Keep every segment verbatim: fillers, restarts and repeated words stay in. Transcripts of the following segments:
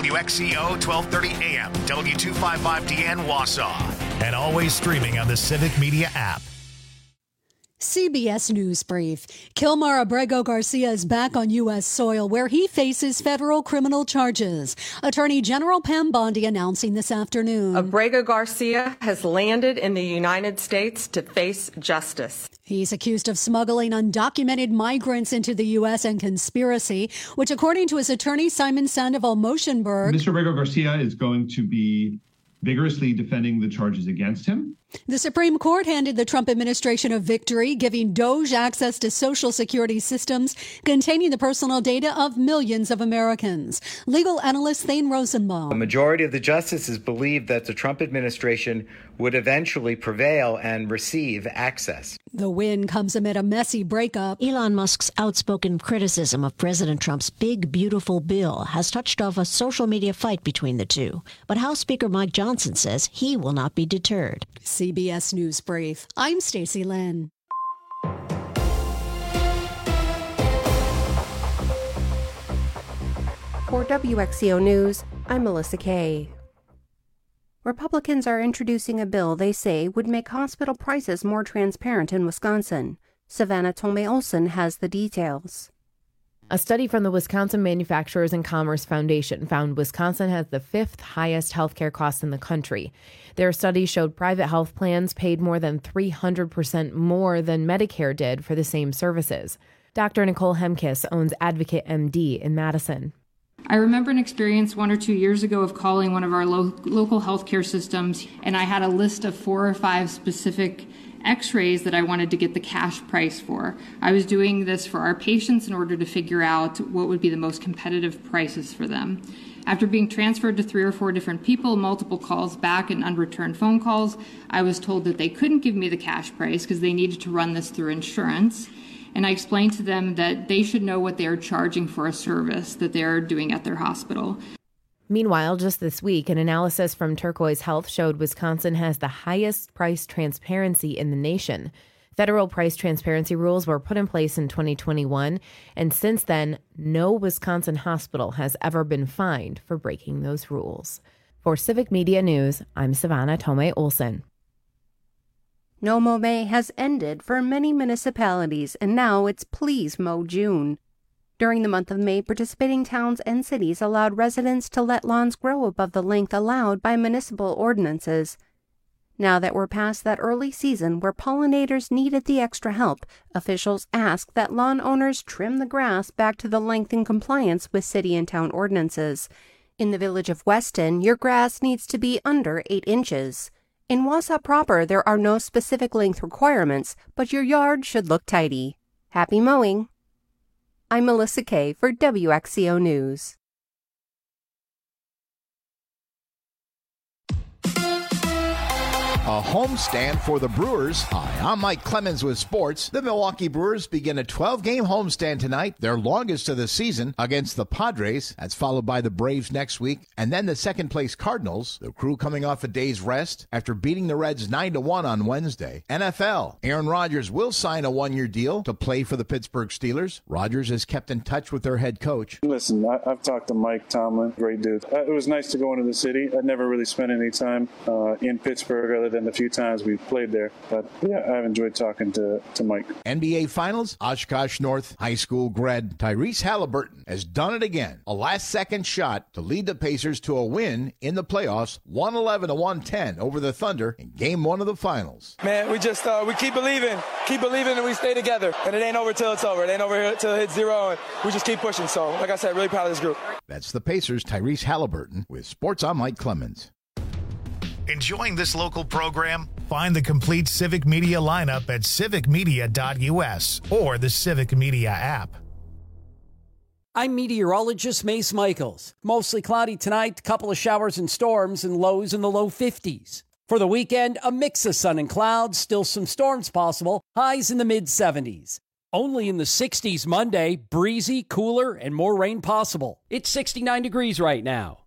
W X C O twelve thirty A M, W two fifty-five D N Wausau, and always streaming on the Civic Media app. C B S News Brief. Kilmar Abrego Garcia is back on U S soil where he faces federal criminal charges. Attorney General Pam Bondi announcing this afternoon. Abrego Garcia has landed in the United States to face justice. He's accused of smuggling undocumented migrants into the U S and conspiracy, which according to his attorney Simon Sandoval-Moschenberg. Mister Abrego Garcia is going to be vigorously defending the charges against him. The Supreme Court handed the Trump administration a victory, giving DOJ access to Social Security systems containing the personal data of millions of Americans. Legal analyst Thane Rosenbaum. The majority of the justices believe that the Trump administration would eventually prevail and receive access. The win comes amid a messy breakup. Elon Musk's outspoken criticism of President Trump's big, beautiful bill has touched off a social media fight between the two. But House Speaker Mike Johnson says he will not be deterred. C B S News Brief. I'm Stacey Lynn. For W X C O News, I'm Melissa Kay. Republicans are introducing a bill they say would make hospital prices more transparent in Wisconsin. Savannah Tomei Olson has the details. A study from the Wisconsin Manufacturers and Commerce Foundation found Wisconsin has the fifth highest healthcare costs in the country. Their study showed private health plans paid more than three hundred percent more than Medicare did for the same services. Doctor Nicole Hemkes owns Advocate M D in Madison. I remember an experience one or two years ago of calling one of our lo- local healthcare systems, and I had a list of four or five specific x-rays that I wanted to get the cash price for. I was doing this for our patients in order to figure out what would be the most competitive prices for them. After being transferred to three or four different people, multiple calls back and unreturned phone calls, I was told that they couldn't give me the cash price because they needed to run this through insurance. And I explained to them that they should know what they are charging for a service that they are doing at their hospital. Meanwhile, just this week, an analysis from Turquoise Health showed Wisconsin has the highest price transparency in the nation. Federal price transparency rules were put in place in twenty twenty-one, and since then, no Wisconsin hospital has ever been fined for breaking those rules. For Civic Media News, I'm Savannah Tomei Olson. No Mow May has ended for many municipalities, and now it's Please Mow June. During the month of May, participating towns and cities allowed residents to let lawns grow above the length allowed by municipal ordinances. Now that we're past that early season where pollinators needed the extra help, officials ask that lawn owners trim the grass back to the length in compliance with city and town ordinances. In the village of Weston, your grass needs to be under eight inches. In Wausau proper, there are no specific length requirements, but your yard should look tidy. Happy mowing! I'm Melissa Kay for W X C O News. A homestand for the Brewers. Hi, I'm Mike Clemens with sports. The Milwaukee Brewers begin a twelve-game homestand tonight, their longest of the season, against the Padres. That's followed by the Braves next week, and then the second-place Cardinals. The Crew coming off a day's rest after beating the Reds nine to one on Wednesday. N F L. Aaron Rodgers will sign a one-year deal to play for the Pittsburgh Steelers. Rodgers has kept in touch with their head coach. Listen, I, I've talked to Mike Tomlin, great dude. Uh, it was nice to go into the city. I'd never really spent any time uh, in Pittsburgh other than the few times we've played there. But yeah, I've enjoyed talking to, to Mike. N B A Finals, Oshkosh North High School grad Tyrese Halliburton has done it again. A last-second shot to lead the Pacers to a win in the playoffs, one eleven to one ten over the Thunder in Game One of the Finals. Man, we just uh, we keep believing, keep believing, and we stay together. And it ain't over till it's over. It ain't over till it hits zero, and we just keep pushing. So, like I said, really proud of this group. That's the Pacers' Tyrese Halliburton with Sports. I'm Mike Clemens. Enjoying this local program? Find the complete Civic Media lineup at civic media dot u s or the Civic Media app. I'm meteorologist Mace Michaels. Mostly cloudy tonight, couple of showers and storms, and lows in the low fifties. For the weekend, a mix of sun and clouds, still some storms possible, highs in the mid seventies. Only in the sixties Monday, breezy, cooler, and more rain possible. It's sixty-nine degrees right now.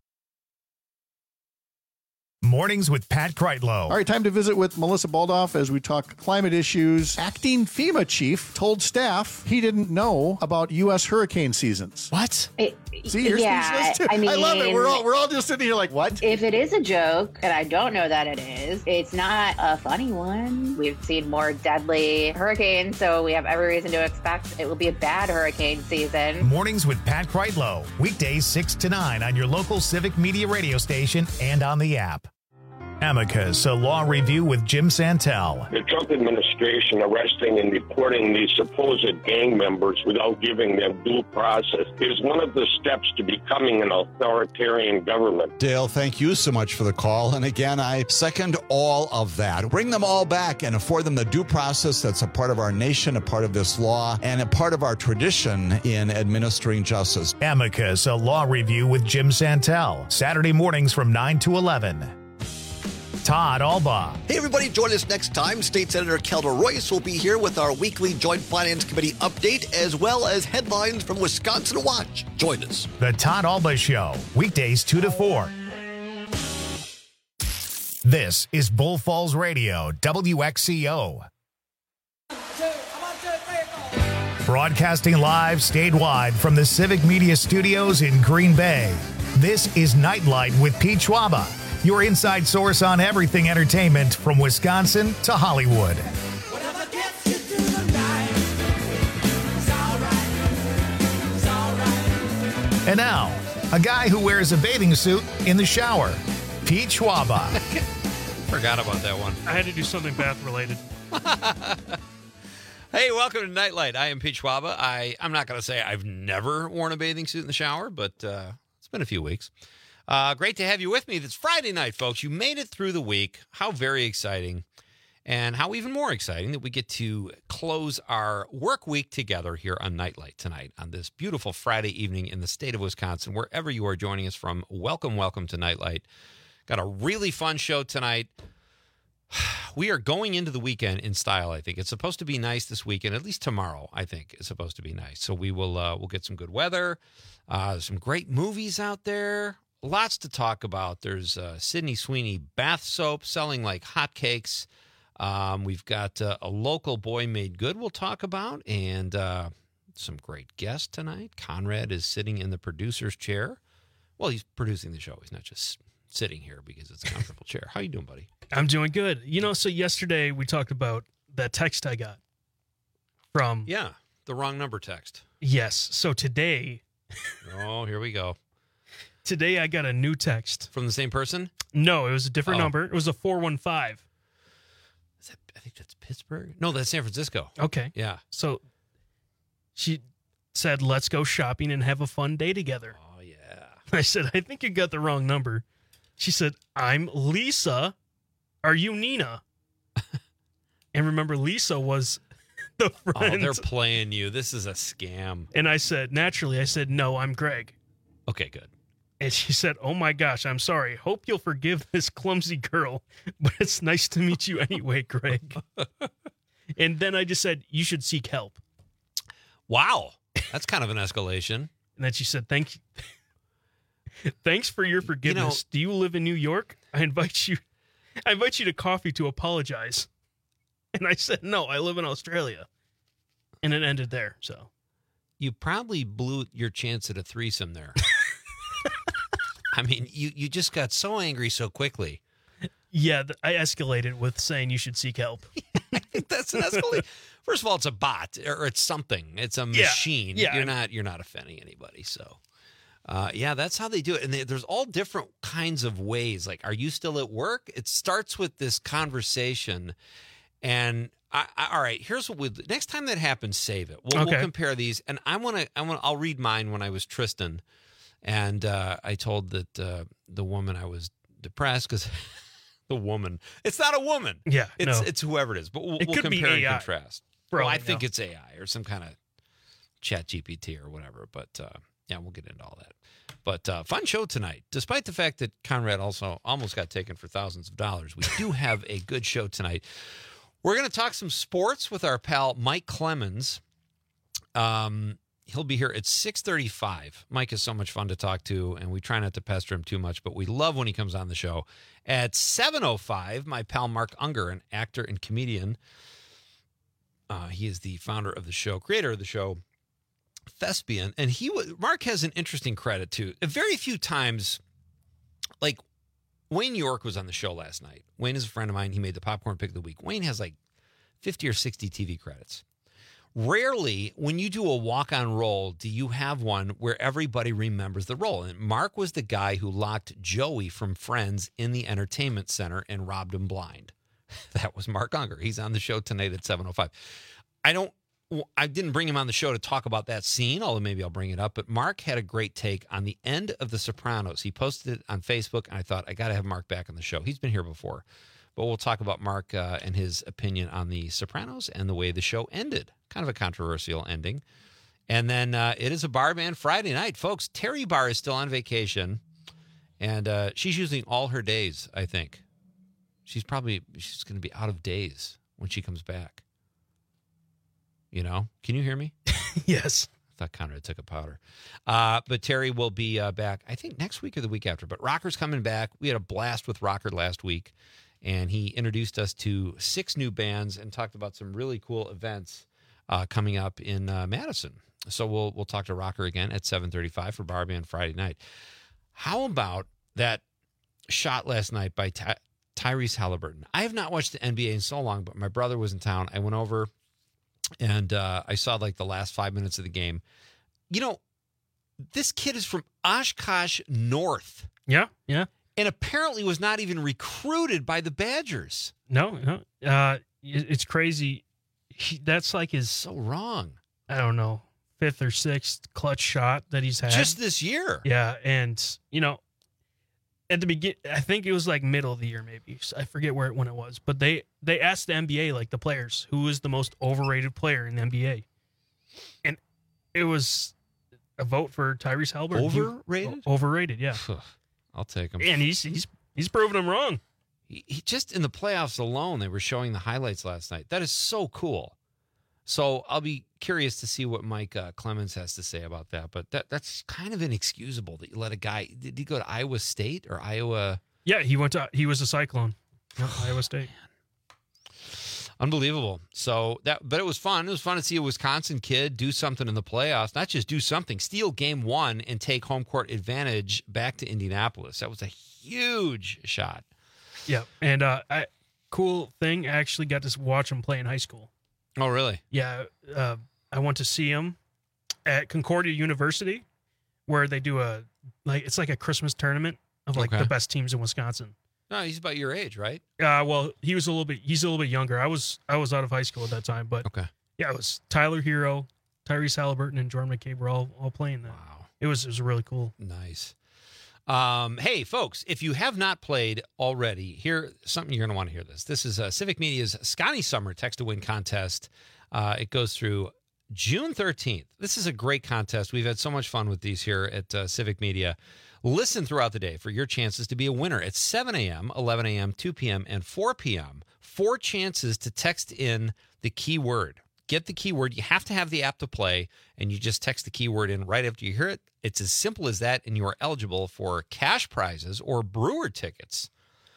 Mornings with Pat Kreitlow. All right, time to visit with Melissa Baldoff as we talk climate issues. Acting FEMA chief told staff he didn't know about U S hurricane seasons. What? It, See, you're yeah, speechless too. I mean, I love it. We're all we're all just sitting here like, what? If it is a joke, and I don't know that it is, it's not a funny one. We've seen more deadly hurricanes, so we have every reason to expect it will be a bad hurricane season. Mornings with Pat Kreitlow. Weekdays six to nine on your local Civic Media radio station and on the app. Amicus, a law review with Jim Santel. The Trump administration arresting and deporting these supposed gang members without giving them due process is one of the steps to becoming an authoritarian government. Dale, thank you so much for the call. And again, I second all of that. Bring them all back and afford them the due process that's a part of our nation, a part of this law, and a part of our tradition in administering justice. Amicus, a law review with Jim Santel. Saturday mornings from nine to eleven. Todd Alba. Hey, everybody, join us next time. State Senator Kelda Royce will be here with our weekly Joint Finance Committee update, as well as headlines from Wisconsin Watch. Join us. The Todd Alba Show, weekdays two to four. This is Bull Falls Radio, W X C O. Broadcasting live statewide from the Civic Media Studios in Green Bay. This is Nightlight with Pete Schwaba, your inside source on everything entertainment from Wisconsin to Hollywood. And now, a guy who wears a bathing suit in the shower, Pete Schwaba. Forgot about that one. I had to do something bath related. Hey, welcome to Nightlight. I am Pete Schwaba. I, I'm not going to say I've never worn a bathing suit in the shower, but uh, it's been a few weeks. Uh, great to have you with me. It's Friday night, folks. You made it through the week. How very exciting. And how even more exciting that we get to close our work week together here on Nightlight tonight on this beautiful Friday evening in the state of Wisconsin. Wherever you are joining us from, welcome, welcome to Nightlight. Got a really fun show tonight. We are going into the weekend in style, I think. It's supposed to be nice this weekend, at least tomorrow, I think, is supposed to be nice. So we will uh, we'll get some good weather, uh, some great movies out there. Lots to talk about. There's uh, Sydney Sweeney bath soap selling like hotcakes. Um, we've got uh, a local boy made good we'll talk about, and uh, some great guests tonight. Conrad is sitting in the producer's chair. Well, he's producing the show. He's not just sitting here because it's a comfortable chair. How you doing, buddy? I'm doing good. You know, so yesterday we talked about that text I got from... Yeah, the wrong number text. Yes. So today... Oh, here we go. Today I got a new text. From the same person? No, it was a different oh. number. It was a four one five. Is that, I think that's Pittsburgh? No, that's San Francisco. Okay. Yeah. So she said, let's go shopping and have a fun day together. Oh, yeah. I said, I think you got the wrong number. She said, I'm Lisa. Are you Nina? And remember, Lisa was the friend. Oh, they're playing you. This is a scam. And I said, naturally, I said, no, I'm Greg. Okay, good. And she said, oh my gosh, I'm sorry. Hope you'll forgive this clumsy girl, but it's nice to meet you anyway, Greg. And then I just said, you should seek help. Wow. That's kind of an escalation. And then she said, thank you. Thanks for your forgiveness. You know, do you live in New York? I invite you I invite you to coffee to apologize. And I said, no, I live in Australia. And it ended there. So you probably blew your chance at a threesome there. I mean, you, you just got so angry so quickly. Yeah, I escalated with saying you should seek help. I think that's an escalation. First of all, it's a bot or it's something. It's a machine. Yeah, yeah. You're not you're not offending anybody. So, uh, yeah, that's how they do it. And they, there's all different kinds of ways. Like, are you still at work? It starts with this conversation, and I, I, all right, here's what we next time that happens, save it. We'll, okay. we'll compare these, and I want to I want I'll read mine when I was Tristan. And uh, I told that uh, the woman I was depressed because the woman, it's not a woman. Yeah, it's no. it's whoever it is. But we'll, it we'll could compare be A I, and contrast. Well, I think know. It's A I or some kind of Chat G P T or whatever. But uh, yeah, we'll get into all that. But uh, fun show tonight. Despite the fact that Conrad also almost got taken for thousands of dollars, we do have a good show tonight. We're going to talk some sports with our pal Mike Clemens. Um. He'll be here at six thirty-five. Mike is so much fun to talk to, and we try not to pester him too much, but we love when he comes on the show. At seven oh five, my pal Mark Unger, an actor and comedian. Uh, he is the founder of the show, creator of the show, thespian, and he was, Mark has an interesting credit too. Very few times, like Wayne York was on the show last night. Wayne is a friend of mine. He made the popcorn pick of the week. Wayne has like fifty or sixty T V credits. Rarely, when you do a walk-on role, do you have one where everybody remembers the role. And Mark was the guy who locked Joey from Friends in the entertainment center and robbed him blind. That was Mark Unger. He's on the show tonight at seven oh five. I don't, I didn't bring him on the show to talk about that scene, although maybe I'll bring it up. But Mark had a great take on the end of The Sopranos. He posted it on Facebook, and I thought, I got to have Mark back on the show. He's been here before. But we'll talk about Mark uh, and his opinion on The Sopranos and the way the show ended. Kind of a controversial ending. And then uh, it is a bar band Friday night. Folks, Terry Barr is still on vacation, and uh, she's using all her days, I think. She's probably, she's going to be out of days when she comes back. You know? Can you hear me? Yes. I thought Conrad took a powder. Uh, but Terry will be uh, back, I think, next week or the week after. But Rocker's coming back. We had a blast with Rocker last week, and he introduced us to six new bands and talked about some really cool events uh, coming up in uh, Madison. So we'll we'll talk to Rocker again at seven thirty-five for Bar Band Friday night. How about that shot last night by Ty- Tyrese Halliburton? I have not watched the N B A in so long, but my brother was in town. I went over and uh, I saw like the last five minutes of the game. You know, this kid is from Oshkosh North. Yeah, yeah. And apparently was not even recruited by the Badgers. No, no. Uh, it's crazy. He, that's like his... So wrong. I don't know, fifth or sixth clutch shot that he's had. Just this year. Yeah, and, you know, at the begin, I think it was like middle of the year maybe. I forget where when it was. But they, they asked the N B A, like the players, who is the most overrated player in the N B A. And it was a vote for Tyrese Halliburton. Overrated? He, overrated, yeah. I'll take him. And he's he's he's proven them wrong. He, he just in the playoffs alone, they were showing the highlights last night. That is so cool. So I'll be curious to see what Mike uh, Clemens has to say about that. But that that's kind of inexcusable that you let a guy. Did he go to Iowa State or Iowa? Yeah, he went to. He was a Cyclone. Yep, Iowa State. Unbelievable. So that, but it was fun. It was fun to see a Wisconsin kid do something in the playoffs. Not just do something, steal game one and take home court advantage back to Indianapolis. That was a huge shot. Yeah, and uh, I cool thing. I actually got to watch him play in high school. Oh, really? Yeah, uh, I went to see him at Concordia University, where they do a like it's like a Christmas tournament of like Okay. the best teams in Wisconsin. No, he's about your age, right? Uh, well, he was a little bit. He's a little bit younger. I was I was out of high school at that time, but okay. Yeah, it was Tyler Hero, Tyrese Halliburton, and Jordan McCabe were all all playing that. Wow, it was it was really cool. Nice. Um, hey, folks, if you have not played already, here something you're going to want to hear this. This is uh, Civic Media's Scotty Summer Text to Win contest. Uh, it goes through June thirteenth. This is a great contest. We've had so much fun with these here at uh, Civic Media. Listen throughout the day for your chances to be a winner at seven a.m., eleven a.m., two p.m., and four p.m. Four chances to text in the keyword. Get the keyword. You have to have the app to play, and you just text the keyword in right after you hear it. It's as simple as that, and you are eligible for cash prizes or Brewer tickets.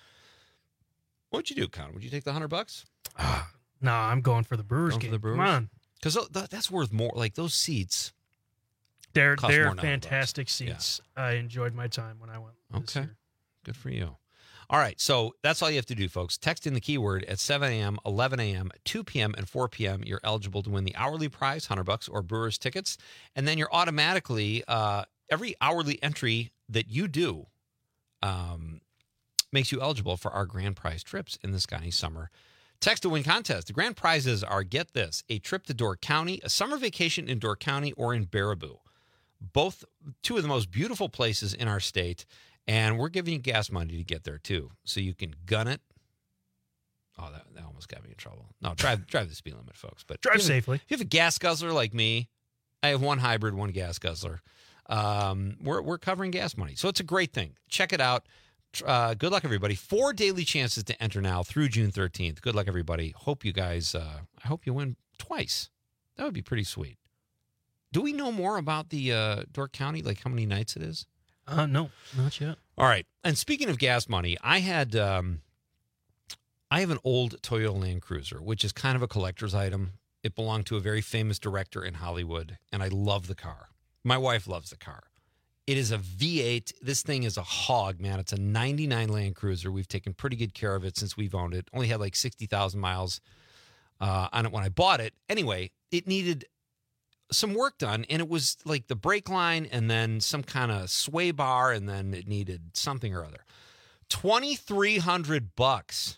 What'd you do, Con? Would you take the hundred bucks? Uh, no, I'm going for the Brewers Going game. for the Brewers? Come on, because that's worth more. Like those seats. they're Cost they're more than fantastic seats. Yeah. I enjoyed my time when I went. This Okay, year. good for you. All right, so that's all you have to do, folks. Text in the keyword at seven a.m., eleven a.m., two p.m., and four p.m. You're eligible to win the hourly prize, hundred bucks, or Brewers tickets, and then you're automatically uh, every hourly entry that you do um, makes you eligible for our grand prize trips in the Scotty Summer Text to Win contest. The grand prizes are, get this, a trip to Door County, a summer vacation in Door County or in Baraboo, both two of the most beautiful places in our state. And we're giving you gas money to get there, too, so you can gun it. Oh, that, that almost got me in trouble. No, drive drive the speed limit, folks. But Drive if you have- safely. If you have a gas guzzler like me, I have one hybrid, one gas guzzler. Um, we're, we're covering gas money. So it's a great thing. Check it out. Uh, good luck, everybody. Four daily chances to enter now through June thirteenth. Good luck, everybody. Hope you guys, uh, I hope you win twice. That would be pretty sweet. Do we know more about the uh, Door County, like how many nights it is? Uh, no, not yet. All right. And speaking of gas money, I had um, I have an old Toyota Land Cruiser, which is kind of a collector's item. It belonged to a very famous director in Hollywood, and I love the car. My wife loves the car. It is a V eight. This thing is a hog, man. It's a ninety-nine Land Cruiser. We've taken pretty good care of it since we've owned it. Only had like sixty thousand miles uh, on it when I bought it. Anyway, it needed some work done, and it was like the brake line and then some kind of sway bar, and then it needed something or other. twenty-three hundred bucks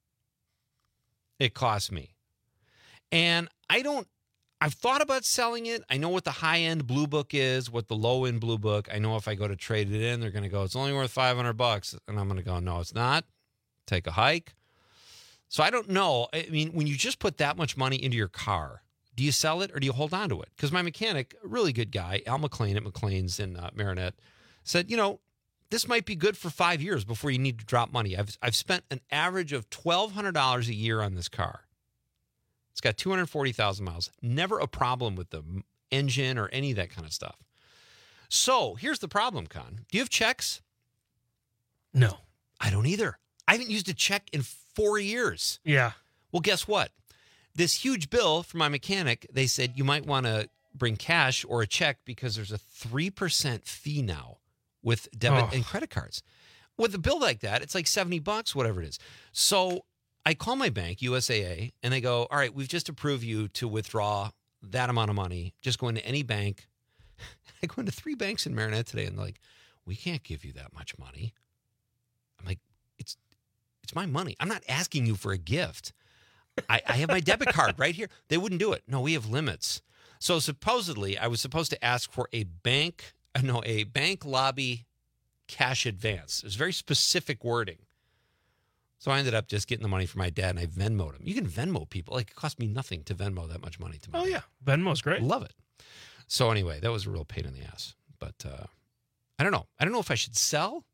it cost me. And I don't, I've thought about selling it. I know what the high-end Blue Book is, what the low-end Blue Book. I know if I go to trade it in, they're going to go, it's only worth five hundred bucks. And I'm going to go, no, it's not. Take a hike. So I don't know. I mean, when you just put that much money into your car, do you sell it or do you hold on to it? Because my mechanic, a really good guy, Al McLean at McLean's in uh, Marinette, said, you know, this might be good for five years before you need to drop money. I've I've spent an average of twelve hundred dollars a year on this car. It's got two hundred forty thousand miles. Never a problem with the engine or any of that kind of stuff. So here's the problem, Con. Do you have checks? No. I don't either. I haven't used a check in four years. Yeah. Well, guess what? This huge bill from my mechanic, they said you might want to bring cash or a check because there's a three percent fee now with debit Oh. and credit cards. With a bill like that, it's like seventy bucks, whatever it is. So I call my bank, U S A A, and they go, all right, we've just approved you to withdraw that amount of money. Just go into any bank. I go into three banks in Marinette today, and they're like, we can't give you that much money. I'm like, it's it's my money. I'm not asking you for a gift. I, I have my debit card right here. They wouldn't do it. No, we have limits. So supposedly, I was supposed to ask for a bank, uh, no, a bank lobby cash advance. It was very specific wording. So I ended up just getting the money for my dad, and I Venmo'd him. You can Venmo people. Like, it cost me nothing to Venmo that much money to my Oh, dad. yeah. Venmo's great. Love it. So anyway, that was a real pain in the ass. But uh, I don't know. I don't know if I should sell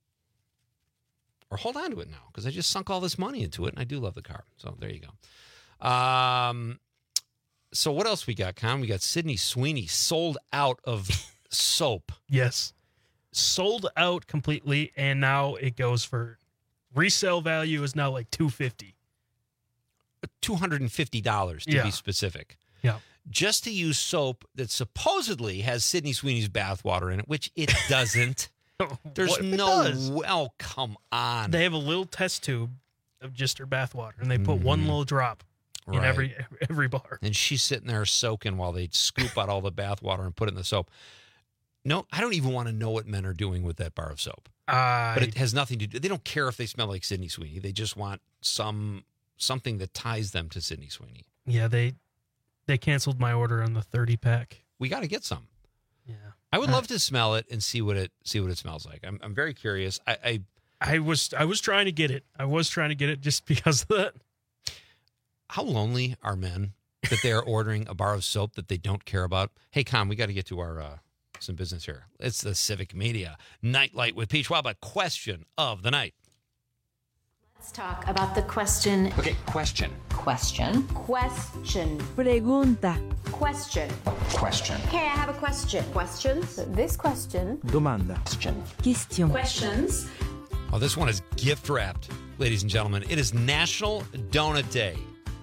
or hold on to it now because I just sunk all this money into it, and I do love the car. So there you go. Um, so what else we got, Con? We got Sydney Sweeney sold out of soap. Yes. Sold out completely, and now it goes for resale value is now like two hundred fifty dollars. two hundred fifty dollars to Yeah. be specific. Yeah. Just to use soap that supposedly has Sydney Sweeney's bathwater in it, which it doesn't. There's What if it no, does? well, come on. They have a little test tube of just her bathwater, and they put one little drop in Right. every every bar. And she's sitting there soaking while they scoop out all the bathwater and put it in the soap. No, I don't even want to know what men are doing with that bar of soap. I, But it has nothing to do. They don't care if they smell like Sydney Sweeney. They just want some something that ties them to Sydney Sweeney. yeah, they they canceled my order on the thirty pack. We got to get some. Yeah. I would Uh, love to smell it and see what it see what it smells like. I'm I'm very curious. I, I I was I was trying to get it. I was trying to get it just because of that. how lonely are men that they are ordering a bar of soap that they don't care about? Hey, Con, we got to get to our uh, some business here. It's the Civic Media Nightlight with Pete Schwab. Question of the night. Let's talk about the question. Okay, question. Question. Question. Pregunta. Question. Question. Okay, I have a question. Questions? This question. Domanda. Question. Question. Questions. Oh, this one is gift wrapped, ladies and gentlemen. It is National Donut Day.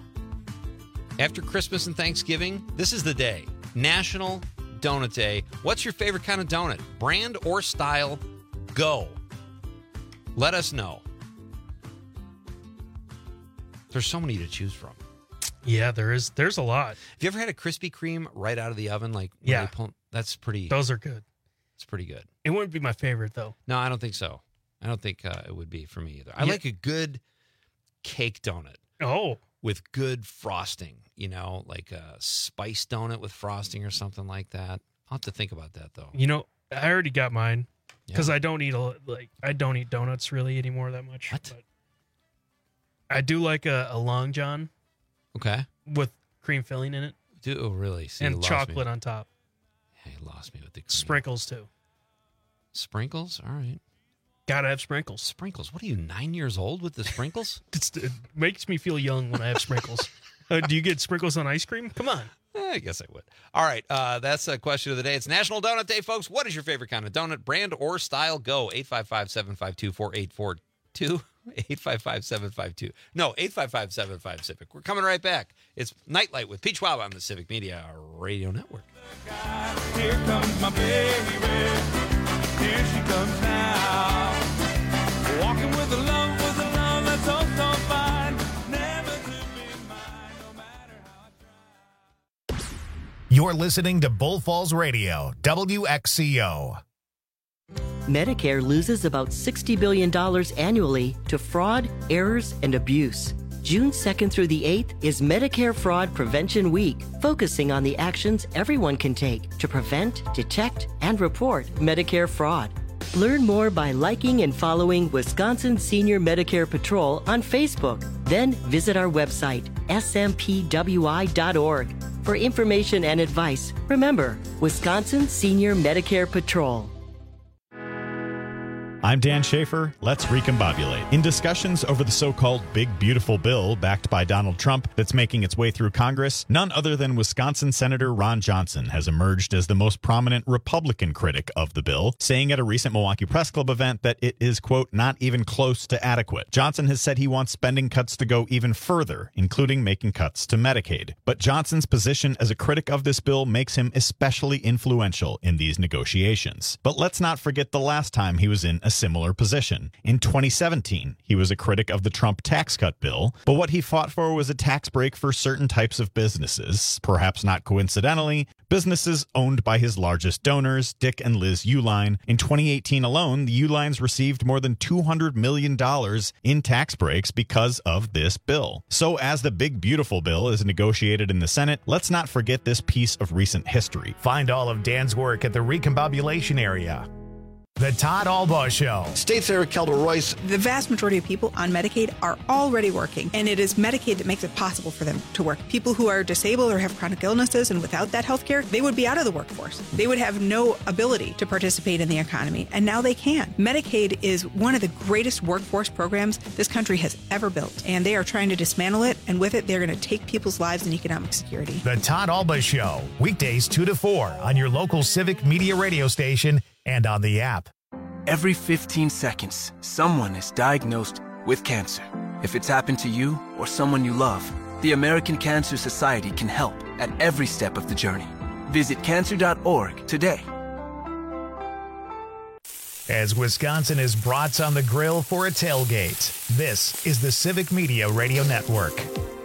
After Christmas and Thanksgiving, this is the day. National Donut Day. What's your favorite kind of donut? Brand or style? Go. Let us know. There's so many to choose from. Yeah, there is. There's a lot. Have you ever had a Krispy Kreme right out of the oven? Like, when Yeah. they pull- that's pretty. Those are good. It's pretty good. It wouldn't be my favorite though. No, I don't think so. I don't think uh, it would be for me either. I Yeah. like a good cake donut. Oh. With good frosting, you know, like a spice donut with frosting or something like that. I'll have to think about that though. You know, I already got mine because Yeah. I don't eat a like I don't eat donuts really anymore that much. What? But I do like a, a Long John Okay. with cream filling in it Do oh, really? See, you and lost chocolate me. on top. Yeah, you lost me with the cream. Sprinkles too. Sprinkles. All right. Gotta have sprinkles. Sprinkles. What are you, nine years old with the sprinkles? It's, it makes me feel young when I have sprinkles. uh, do you get sprinkles on ice cream? Come on. Eh, I guess I would. All right. Uh, that's a question of the day. It's National Donut Day, folks. What is your favorite kind of donut? Brand or style? Go. eight five five, seven five two, four eight four two? eight five five, seven five two. No, eight five five, seven five, Civic. We're coming right back. It's Nightlight with Pete Schwab on the Civic Media Radio Network. Here comes my baby. Here she comes now. Walking with a love, with a love that's so, so fine. Never to be mine, no matter how I try. You're listening to Bull Falls Radio, W X C O. Medicare loses about sixty billion dollars annually to fraud, errors, and abuse. June second through the eighth is Medicare Fraud Prevention Week, focusing on the actions everyone can take to prevent, detect, and report Medicare fraud. Learn more by liking and following Wisconsin Senior Medicare Patrol on Facebook. Then visit our website, S M P W I dot org. For information and advice, remember, Wisconsin Senior Medicare Patrol. I'm Dan Schaefer. Let's recombobulate. In discussions over the so-called Big Beautiful Bill backed by Donald Trump that's making its way through Congress, none other than Wisconsin Senator Ron Johnson has emerged as the most prominent Republican critic of the bill, saying at a recent Milwaukee Press Club event that it is, quote, not even close to adequate. Johnson has said he wants spending cuts to go even further, including making cuts to Medicaid. But Johnson's position as a critic of this bill makes him especially influential in these negotiations. But let's not forget the last time he was in a similar position. In twenty seventeen, he was a critic of the Trump tax cut bill, but what he fought for was a tax break for certain types of businesses. Perhaps not coincidentally, businesses owned by his largest donors, Dick and Liz Uihlein. In twenty eighteen alone, the Uihleins received more than two hundred million dollars in tax breaks because of this bill. So as the Big Beautiful Bill is negotiated in the Senate, let's not forget this piece of recent history. Find all of Dan's work at the Recombobulation area. The Todd Albaugh Show. State Senator Kelda Royce. The vast majority of people on Medicaid are already working, and it is Medicaid that makes it possible for them to work. People who are disabled or have chronic illnesses and without that health care, they would be out of the workforce. They would have no ability to participate in the economy, and now they can. Medicaid is one of the greatest workforce programs this country has ever built, and they are trying to dismantle it, and with it, they're going to take people's lives and economic security. The Todd Albaugh Show, weekdays two to four on your local Civic Media radio station and on the app. Every fifteen seconds, someone is diagnosed with cancer. If it's happened to you or someone you love, the American Cancer Society can help at every step of the journey. Visit cancer dot org today. As Wisconsin is brats on the grill for a tailgate, this is the Civic Media Radio Network.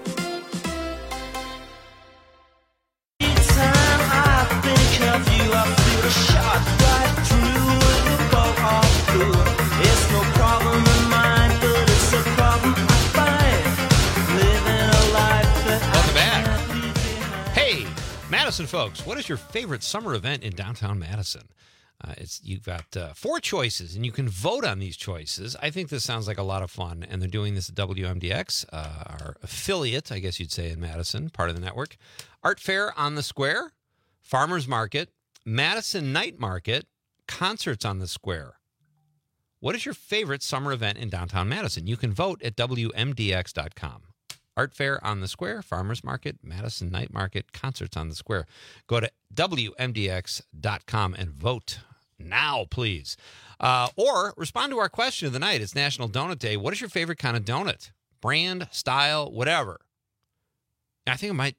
It's no problem of mine, but it's a problem I find. Living a life that Welcome back. Hey, Madison folks, what is your favorite summer event in downtown Madison? Uh, it's you've got uh, four choices, and you can vote on these choices. I think this sounds like a lot of fun, and they're doing this at W M D X, uh, our affiliate, I guess you'd say, in Madison, part of the network. Art Fair on the Square, Farmers Market, Madison Night Market, concerts on the Square. What is your favorite summer event in downtown Madison? You can vote at W M D X dot com. Art Fair on the Square, Farmers Market, Madison Night Market, concerts on the Square. Go to W M D X dot com and vote now, please. Uh, or respond to our question of the night. It's National Donut Day. What is your favorite kind of donut? Brand, style, whatever. I think I might...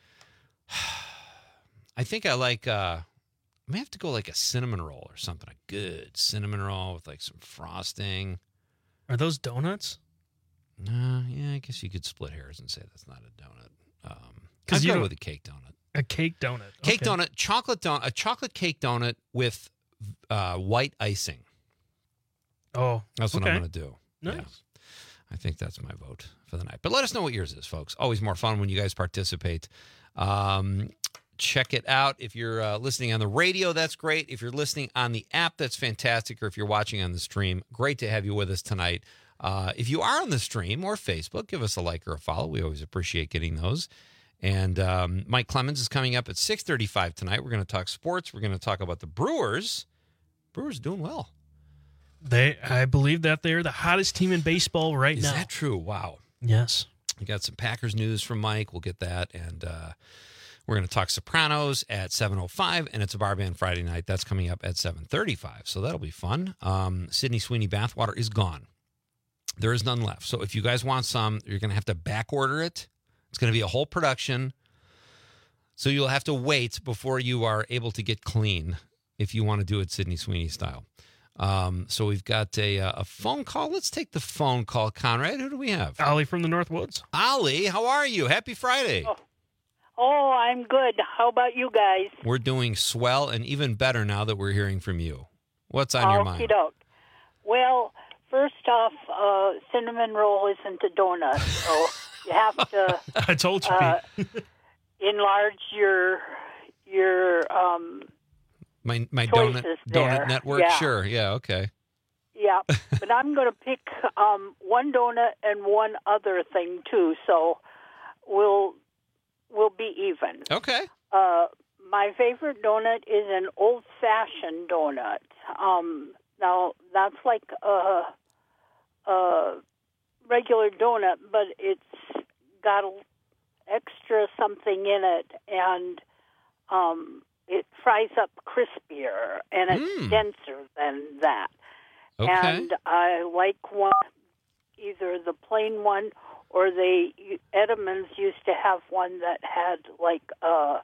I think I like... Uh, I may have to go like a cinnamon roll or something. A good cinnamon roll with like some frosting. Are those donuts? Uh, yeah, I guess you could split hairs and say that's not a donut. Um, I'd go with a cake donut. A cake donut. Cake okay. donut, chocolate donut, a chocolate cake donut with uh, white icing. Oh, that's what okay. I'm going to do. Nice. Yeah. I think that's my vote for the night. But let us know what yours is, folks. Always more fun when you guys participate. Um, Check it out. If you're uh, listening on the radio, that's great. If you're listening on the app, that's fantastic. Or if you're watching on the stream, great to have you with us tonight. Uh, if you are on the stream or Facebook, give us a like or a follow. We always appreciate getting those. And um, Mike Clemens is coming up at six thirty-five tonight. We're going to talk sports. We're going to talk about the Brewers. Brewers doing well. They, I believe that they're the hottest team in baseball right is now. Is that true? Wow. Yes. We got some Packers news from Mike. We'll get that. And, uh, we're going to talk Sopranos at seven oh five, and it's a bar band Friday night. That's coming up at seven thirty-five, so that'll be fun. Um, Sydney Sweeney Bathwater is gone. There is none left. So if you guys want some, you're going to have to back order it. It's going to be a whole production. So you'll have to wait before you are able to get clean if you want to do it Sydney Sweeney style. Um, so we've got a, a phone call. Let's take the phone call, Conrad. Who do we have? Ollie from the Northwoods. Ollie, how are you? Happy Friday. Oh. oh, I'm good. How about you guys? We're doing swell and even better now that we're hearing from you. What's on your mind? Okey-doke. Well, first off, uh, cinnamon roll isn't a donut, so you have to I told you, uh, enlarge your your um My my donut choices donut there. network. Yeah. Sure. Yeah. Okay. Yeah, but I'm going to pick um, one donut and one other thing too, so we'll we'll be even. Okay. Uh, my favorite donut is an old-fashioned donut. Um, now that's like a, a regular donut, but it's got a extra something in it, and um, it fries up crispier, and it's Mm. denser than that. Okay. And I like one, either the plain one or they, Edamons used to have one that had like a,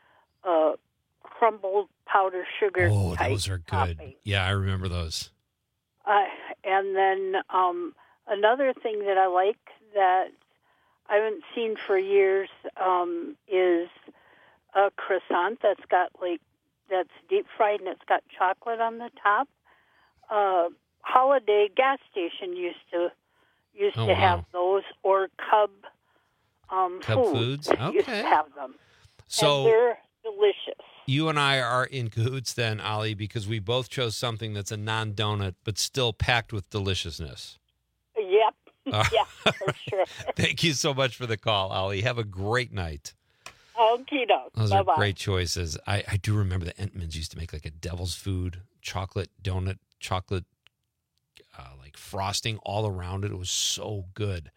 a crumbled powder sugar Oh, type those are good. topping. Yeah, I remember those. Uh, and then um, another thing that I like that I haven't seen for years um, is a croissant that's got like that's deep fried and it's got chocolate on the top. Uh, Holiday gas station used to used Oh, to wow. have those, or Cub um, Cub Foods, Foods? used to Okay. have them. So- and they're delicious. You and I are in cahoots then, Ollie, because we both chose something that's a non-donut but still packed with deliciousness. Yep. All yeah, for sure. Thank you so much for the call, Ollie. Have a great night. Okie doke. Those Bye-bye. are great choices. I, I do remember the Entmans used to make like a devil's food chocolate donut, chocolate uh, like frosting all around it. It was so good.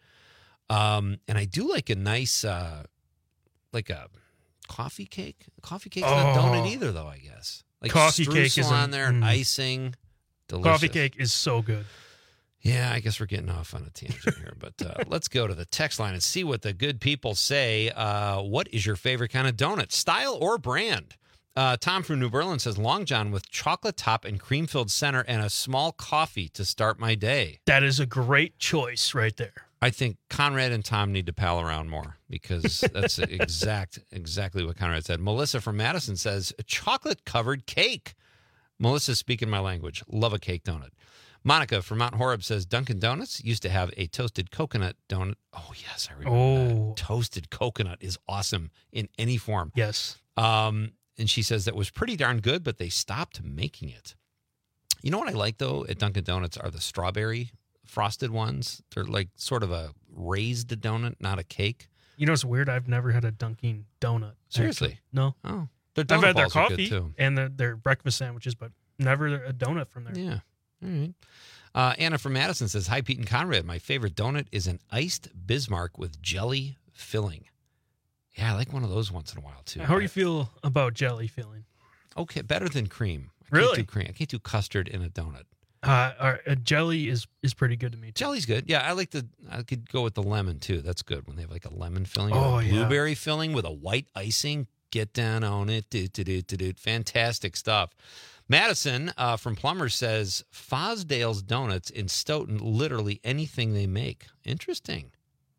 Um, and I do like a nice, uh, like a coffee cake. Coffee cake's not Oh. donut either, though, I guess. Like Coffee cake streusel is a- on there and mm. icing. Delicious. Coffee cake is so good. Yeah, I guess we're getting off on a tangent here, but uh, let's go to the text line and see what the good people say. Uh, what is your favorite kind of donut, style or brand? Uh, Tom from New Berlin says Long John with chocolate top and cream-filled center and a small coffee to start my day. That is a great choice right there. I think Conrad and Tom need to pal around more because that's exact exactly what Conrad said. Melissa from Madison says chocolate-covered cake. Melissa speaking my language. Love a cake donut. Monica from Mount Horeb says Dunkin' Donuts used to have a toasted coconut donut. Oh, yes, I remember Oh. that. Toasted coconut is awesome in any form. Yes. Um, and she says that was pretty darn good, but they stopped making it. You know what I like, though, at Dunkin' Donuts are the strawberry frosted ones. They're like sort of a raised donut, not a cake. You know, it's weird. I've never had a Dunkin' donut. Seriously? actually. No. Oh. Their I've donut had their balls are good, coffee too. and the, their breakfast sandwiches, but never a donut from there. Yeah. All right. Uh, Anna from Madison says, hi, Pete and Conrad. My favorite donut is an iced Bismarck with jelly filling. Yeah, I like one of those once in a while, too. How do you feel about jelly filling? Okay, better than cream. I Really? Can't do cream. I can't do custard in a donut. Uh, uh, uh, jelly is, is pretty good to me, too. Jelly's good. Yeah, I like the, I could go with the lemon, too. That's good when they have like a lemon filling Oh, or a yeah. blueberry filling with a white icing. Get down on it. Do, do, do, do, do. Fantastic stuff. Madison uh, from Plumbers says Fosdale's Donuts in Stoughton, literally anything they make. Interesting.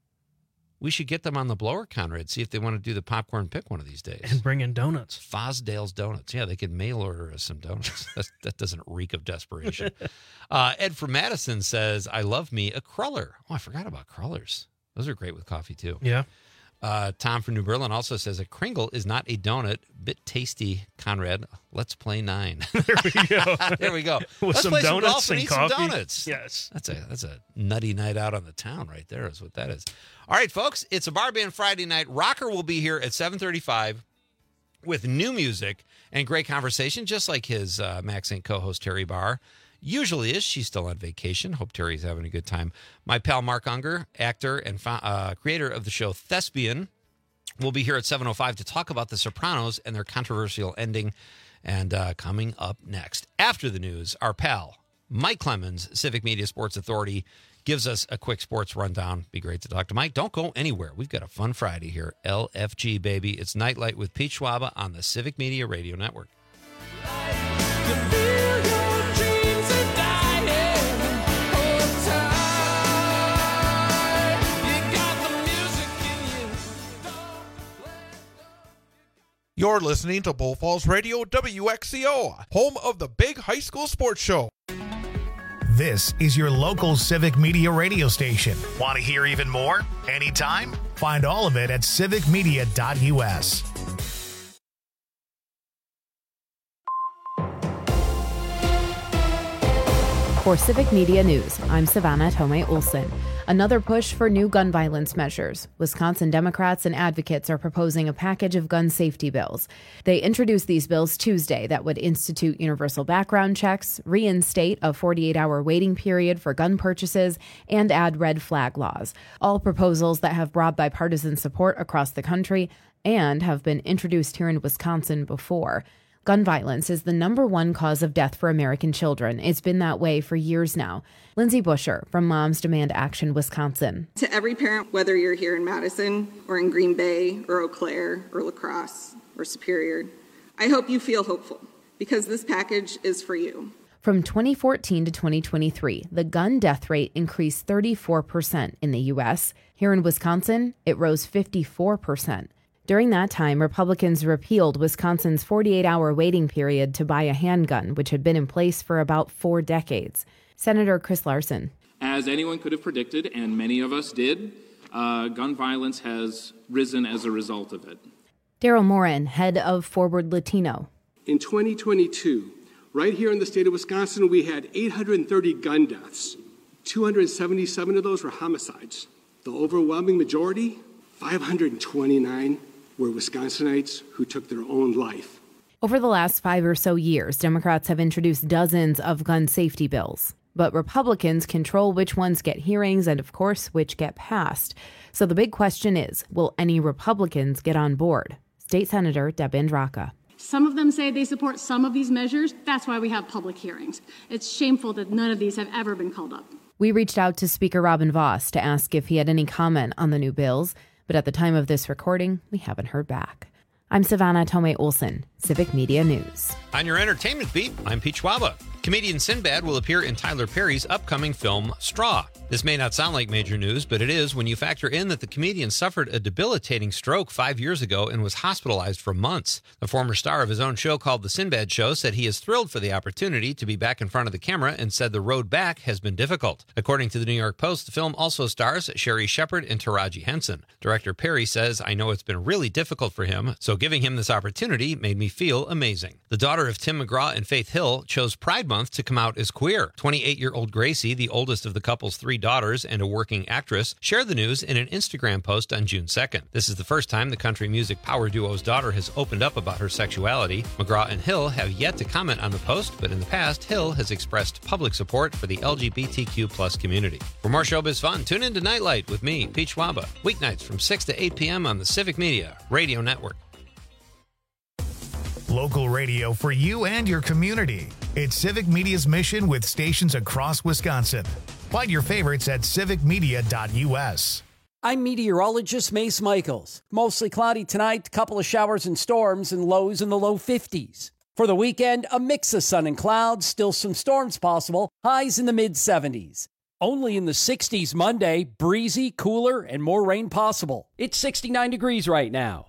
We should get them on the blower, Conrad, see if they want to do the popcorn pick one of these days. And bring in donuts. Fosdale's Donuts. Yeah, they could mail order us some donuts. That's, that doesn't reek of desperation. Uh, Ed from Madison says, I love me a cruller. Oh, I forgot about crullers. Those are great with coffee, too. Yeah. Uh, Tom from New Berlin also says a Kringle is not a donut. Bit tasty, Conrad. Let's play nine. There we go. There we go. With Let's some play donuts some golf and, and eat coffee. some donuts. Yes. That's a that's a nutty night out on the town right there is what that is. All right, folks, it's a Bar Band Friday night. Rocker will be here at seven thirty-five with new music and great conversation, just like his uh, Max Inc co-host Terry Barr usually is. She's still on vacation. Hope Terry's having a good time. My pal Mark Unger, actor and uh, creator of the show Thespian, will be here at seven oh five to talk about The Sopranos and their controversial ending. And uh, coming up next, after the news, our pal, Mike Clemens, Civic Media Sports Authority, gives us a quick sports rundown. Be great to talk to Mike. Don't go anywhere. We've got a fun Friday here. L F G, baby. It's Nightlight with Pete Schwaba on the Civic Media Radio Network. You're listening to Bull Falls Radio W X C O, home of the big high school sports show. This is your local Civic Media radio station. Want to hear even more? Anytime? Find all of it at civic media dot U S. For Civic Media News, I'm Savannah Tomei Olson. Another push for new gun violence measures. Wisconsin Democrats and advocates are proposing a package of gun safety bills. They introduced these bills Tuesday that would institute universal background checks, reinstate a forty-eight hour waiting period for gun purchases, and add red flag laws. All proposals that have broad bipartisan support across the country and have been introduced here in Wisconsin before. Gun violence is the number one cause of death for American children. It's been that way for years now. Lindsay Busher from Moms Demand Action, Wisconsin. To every parent, whether you're here in Madison or in Green Bay or Eau Claire or La Crosse or Superior, I hope you feel hopeful because this package is for you. From twenty fourteen to twenty twenty-three, the gun death rate increased thirty-four percent in the U S. Here in Wisconsin, it rose fifty-four percent. During that time, Republicans repealed Wisconsin's forty-eight hour waiting period to buy a handgun, which had been in place for about four decades. Senator Chris Larson. As anyone could have predicted, and many of us did, uh, gun violence has risen as a result of it. Daryl Morin, head of Forward Latino. In twenty twenty-two, right here in the state of Wisconsin, we had eight hundred thirty gun deaths. two hundred seventy-seven of those were homicides. The overwhelming majority, five hundred twenty-nine, were Wisconsinites who took their own life. Over the last five or so years, Democrats have introduced dozens of gun safety bills. But Republicans control which ones get hearings and, of course, which get passed. So the big question is, will any Republicans get on board? State Senator Deb Andraka. Some of them say they support some of these measures. That's why we have public hearings. It's shameful that none of these have ever been called up. We reached out to Speaker Robin Vos to ask if he had any comment on the new bills. But at the time of this recording, we haven't heard back. I'm Savannah Tomei Olson, Civic Media News. On your entertainment beat, I'm Pete Schwaba. Comedian Sinbad will appear in Tyler Perry's upcoming film, Straw. This may not sound like major news, but it is when you factor in that the comedian suffered a debilitating stroke five years ago and was hospitalized for months. The former star of his own show called The Sinbad Show said he is thrilled for the opportunity to be back in front of the camera and said the road back has been difficult. According to the New York Post, the film also stars Sherry Shepard and Taraji Henson. Director Perry says, "I know it's been really difficult for him, so giving him this opportunity made me feel amazing." The daughter of Tim McGraw and Faith Hill chose Pride Month to come out as queer. twenty-eight-year-old Gracie, the oldest of the couple's three daughters and a working actress, shared the news in an Instagram post on June second. This is the first time the country music power duo's daughter has opened up about her sexuality. McGraw and Hill have yet to comment on the post, but in the past, Hill has expressed public support for the L G B T Q plus community. For more showbiz fun, tune in to Nightlight with me, Pete Schwaba, weeknights from six to eight p.m. on the Civic Media Radio Network. Local radio for you and your community. It's Civic Media's mission with stations across Wisconsin. Find your favorites at civic media dot U S. I'm meteorologist Mace Michaels. Mostly cloudy tonight, a couple of showers and storms, and lows in the low fifties. For the weekend, a mix of sun and clouds, still some storms possible, highs in the mid seventies. Only in the sixties Monday, breezy, cooler, and more rain possible. It's sixty-nine degrees right now.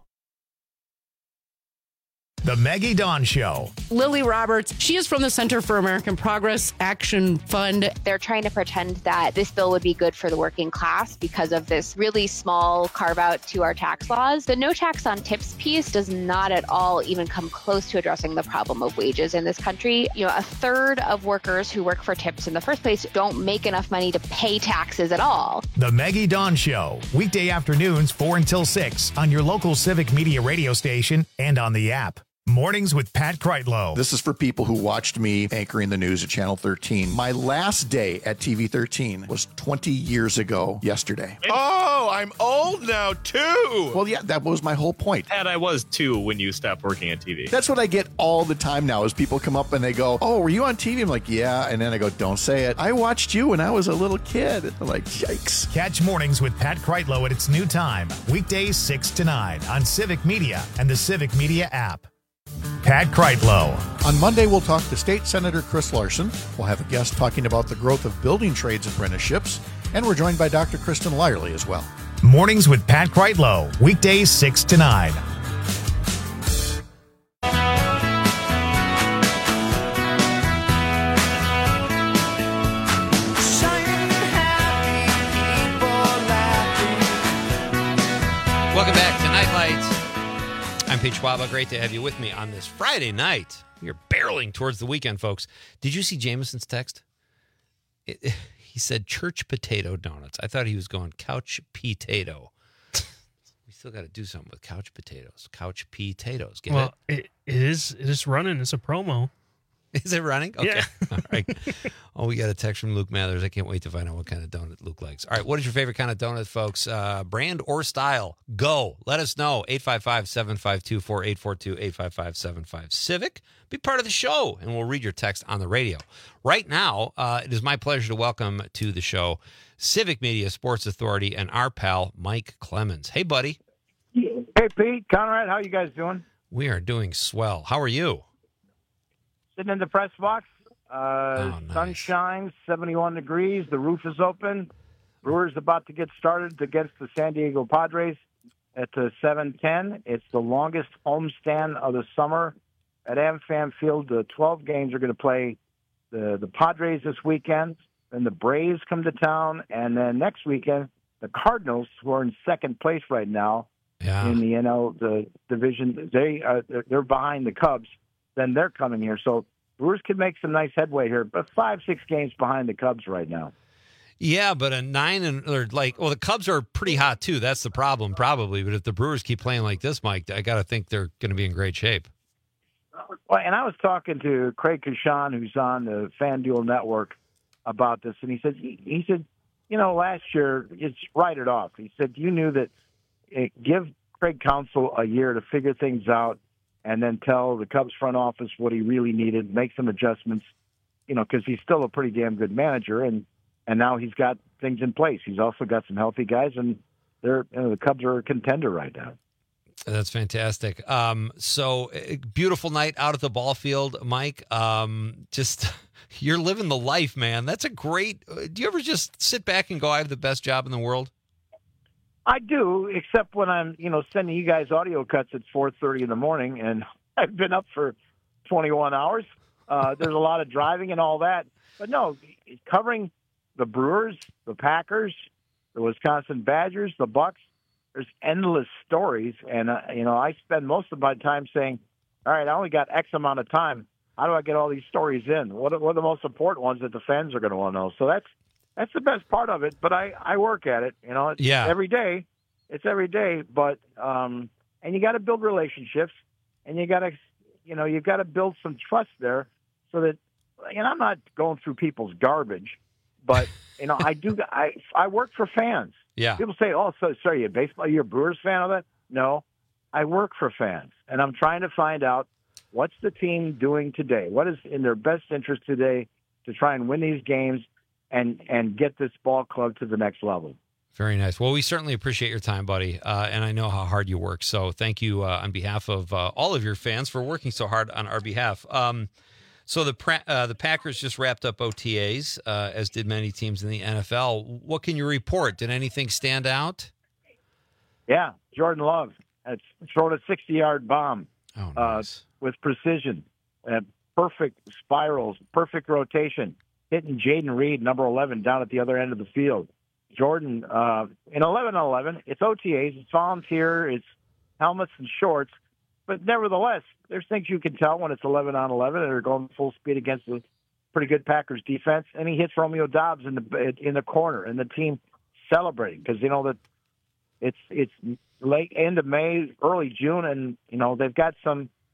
The Maggie Dawn Show. Lily Roberts, she is from the Center for American Progress Action Fund. They're trying to pretend that this bill would be good for the working class because of this really small carve out to our tax laws. The no tax on tips piece does not at all even come close to addressing the problem of wages in this country. You know, a third of workers who work for tips in the first place don't make enough money to pay taxes at all. The Maggie Dawn Show, weekday afternoons four until six on your local Civic Media radio station and on the app. Mornings with Pat Kreitlow. This is for people who watched me anchoring the news at Channel thirteen. My last day at T V thirteen was twenty years ago yesterday. Oh, I'm old now, too. Well, yeah, that was my whole point. Pat, I was, too, when you stopped working at T V. That's what I get all the time now is people come up and they go, oh, were you on T V? I'm like, yeah. And then I go, don't say it. I watched you when I was a little kid. They're like, yikes. Catch Mornings with Pat Kreitlow at its new time, weekdays six to nine on Civic Media and the Civic Media app. Pat Kreitlow. On Monday, we'll talk to State Senator Chris Larson. We'll have a guest talking about the growth of building trades apprenticeships. And we're joined by Doctor Kristen Lyerly as well. Mornings with Pat Kreitlow, weekdays six to nine. Welcome back to Nightlight. I'm Pete Schwaba. Great to have you with me on this Friday night. We're barreling towards the weekend, folks. Did you see Jameson's text? It, it, he said church potato donuts. I thought he was going couch potato. We still got to do something with couch potatoes. Couch potatoes. Get well, it? it? It is. It is running. It's a promo. Is it running? Okay. Yeah. All right. Oh, we got a text from Luke Mathers. I can't wait to find out what kind of donut Luke likes. All right. What is your favorite kind of donut, folks? Uh, brand or style? Go. Let us know. eight five five, seven five two, four eight four two, eight five five, seven five Civic. Be part of the show, and we'll read your text on the radio. Right now, uh, it is my pleasure to welcome to the show Civic Media Sports Authority and our pal, Mike Clemens. Hey, buddy. Hey, Pete. Conrad, how you guys doing? We are doing swell. How are you? Sitting in the press box. Uh, oh, nice. Sunshine, seventy-one degrees. The roof is open. Brewers about to get started against the San Diego Padres at uh, seven ten. It's the longest homestand of the summer at AmFam Field. The twelve games are going to play the, the Padres this weekend. Then the Braves come to town. And then next weekend, the Cardinals, who are in second place right now yeah. in the N L the division, they, uh, they're, they're behind the Cubs. Then they're coming here. So Brewers could make some nice headway here, but five, six games behind the Cubs right now. Yeah, but a nine and or like, well, the Cubs are pretty hot too. That's the problem, probably. But if the Brewers keep playing like this, Mike, I got to think they're going to be in great shape. Well, and I was talking to Craig Kashan, who's on the FanDuel Network, about this, and he said, he, he said, you know, last year, just write it off. He said, you knew that it, give Craig Counsell a year to figure things out, and then tell the Cubs front office what he really needed, make some adjustments, you know, because he's still a pretty damn good manager, and, and now he's got things in place. He's also got some healthy guys, and they're you know, the Cubs are a contender right now. That's fantastic. Um, so beautiful night out at the ball field, Mike. Um, just you're living the life, man. That's a great. Do you ever just sit back and go, "I have the best job in the world"? I do, except when I'm, you know, sending you guys audio cuts at four thirty in the morning, and I've been up for twenty-one hours. Uh, there's a lot of driving and all that. But no, covering the Brewers, the Packers, the Wisconsin Badgers, the Bucks, there's endless stories. And, uh, you know, I spend most of my time saying, all right, I only got X amount of time. How do I get all these stories in? What are, what are the most important ones that the fans are going to want to know? So that's, That's the best part of it, but I, I work at it, you know, it's yeah. every day. It's every day, but, um, and you got to build relationships, and you got to, you know, you've got to build some trust there so that, and I'm not going through people's garbage, but, you know, I do, I, I work for fans. Yeah. People say, oh, so sorry, you're a baseball, you're a Brewers fan of that? No, I work for fans, and I'm trying to find out what's the team doing today? What is in their best interest today to try and win these games and and get this ball club to the next level. Very nice. Well, we certainly appreciate your time, buddy, uh, and I know how hard you work. So thank you uh, on behalf of uh, all of your fans for working so hard on our behalf. Um, so the pra- uh, the Packers just wrapped up O T As, uh, as did many teams in the N F L. What can you report? Did anything stand out? Yeah, Jordan Love has thrown a sixty-yard bomb oh, nice. uh, with precision, uh, perfect spirals, perfect rotation. Hitting Jaden Reed, number eleven, down at the other end of the field. Jordan, uh, in eleven on eleven, it's O T As, it's volunteer, it's helmets and shorts, but nevertheless, there's things you can tell when it's eleven on eleven and they're going full speed against a pretty good Packers defense, and he hits Romeo Doubs in the in the corner, and the team celebrating because you know that it's it's late end of May, early June, and you know they've got some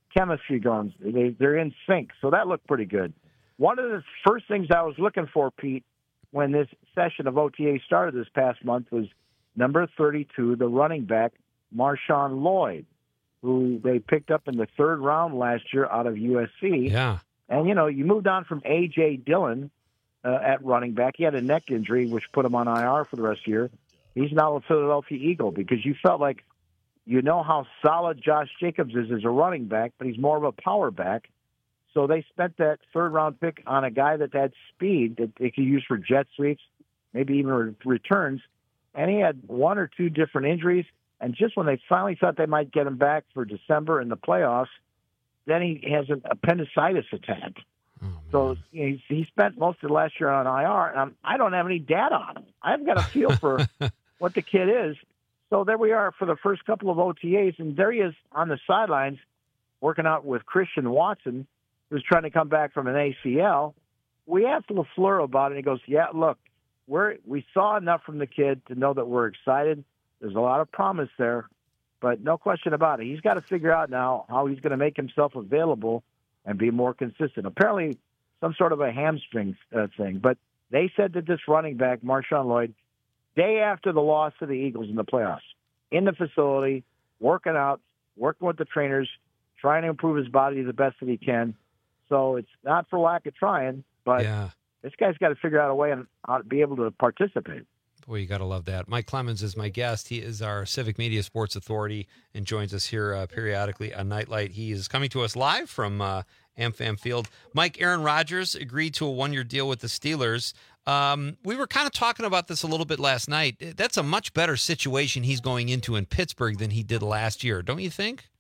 chemistry going. They, they're in sync, so that looked pretty good. One of the first things I was looking for, Pete, when this session of O T A started this past month was number thirty-two, the running back, Marshawn Lloyd, who they picked up in the third round last year out of U S C. Yeah. And, you know, you moved on from A J. Dillon uh, at running back. He had a neck injury, which put him on I R for the rest of the year. He's now a Philadelphia Eagle because you felt like you know how solid Josh Jacobs is as a running back, but he's more of a power back. So they spent that third-round pick on a guy that had speed that they could use for jet sweeps, maybe even re- returns. And he had one or two different injuries. And just when they finally thought they might get him back for December in the playoffs, then he has an appendicitis attack. Oh, so he, he spent most of last year on I R, and I'm, I don't have any data on him. I haven't got a feel for what the kid is. So there we are for the first couple of O T As, and there he is on the sidelines working out with Christian Watson, who's trying to come back from an A C L. We asked LaFleur about it, and he goes, yeah, look, we're, we saw enough from the kid to know that we're excited. There's a lot of promise there, but no question about it. He's got to figure out now how he's going to make himself available and be more consistent. Apparently, some sort of a hamstring uh, thing. But they said that this running back, Marshawn Lloyd, day after the loss to the Eagles in the playoffs, in the facility, working out, working with the trainers, trying to improve his body the best that he can. So it's not for lack of trying, but yeah. This guy's got to figure out a way on how to be able to participate. Boy, you got to love that. Mike Clemens is my guest. He is our Civic Media Sports Authority and joins us here uh, periodically on Nightlight. He is coming to us live from uh, AmFam Field. Mike, Aaron Rodgers agreed to a one-year deal with the Steelers. Um, we were kind of talking about this a little bit last night. That's a much better situation he's going into in Pittsburgh than he did last year, don't you think?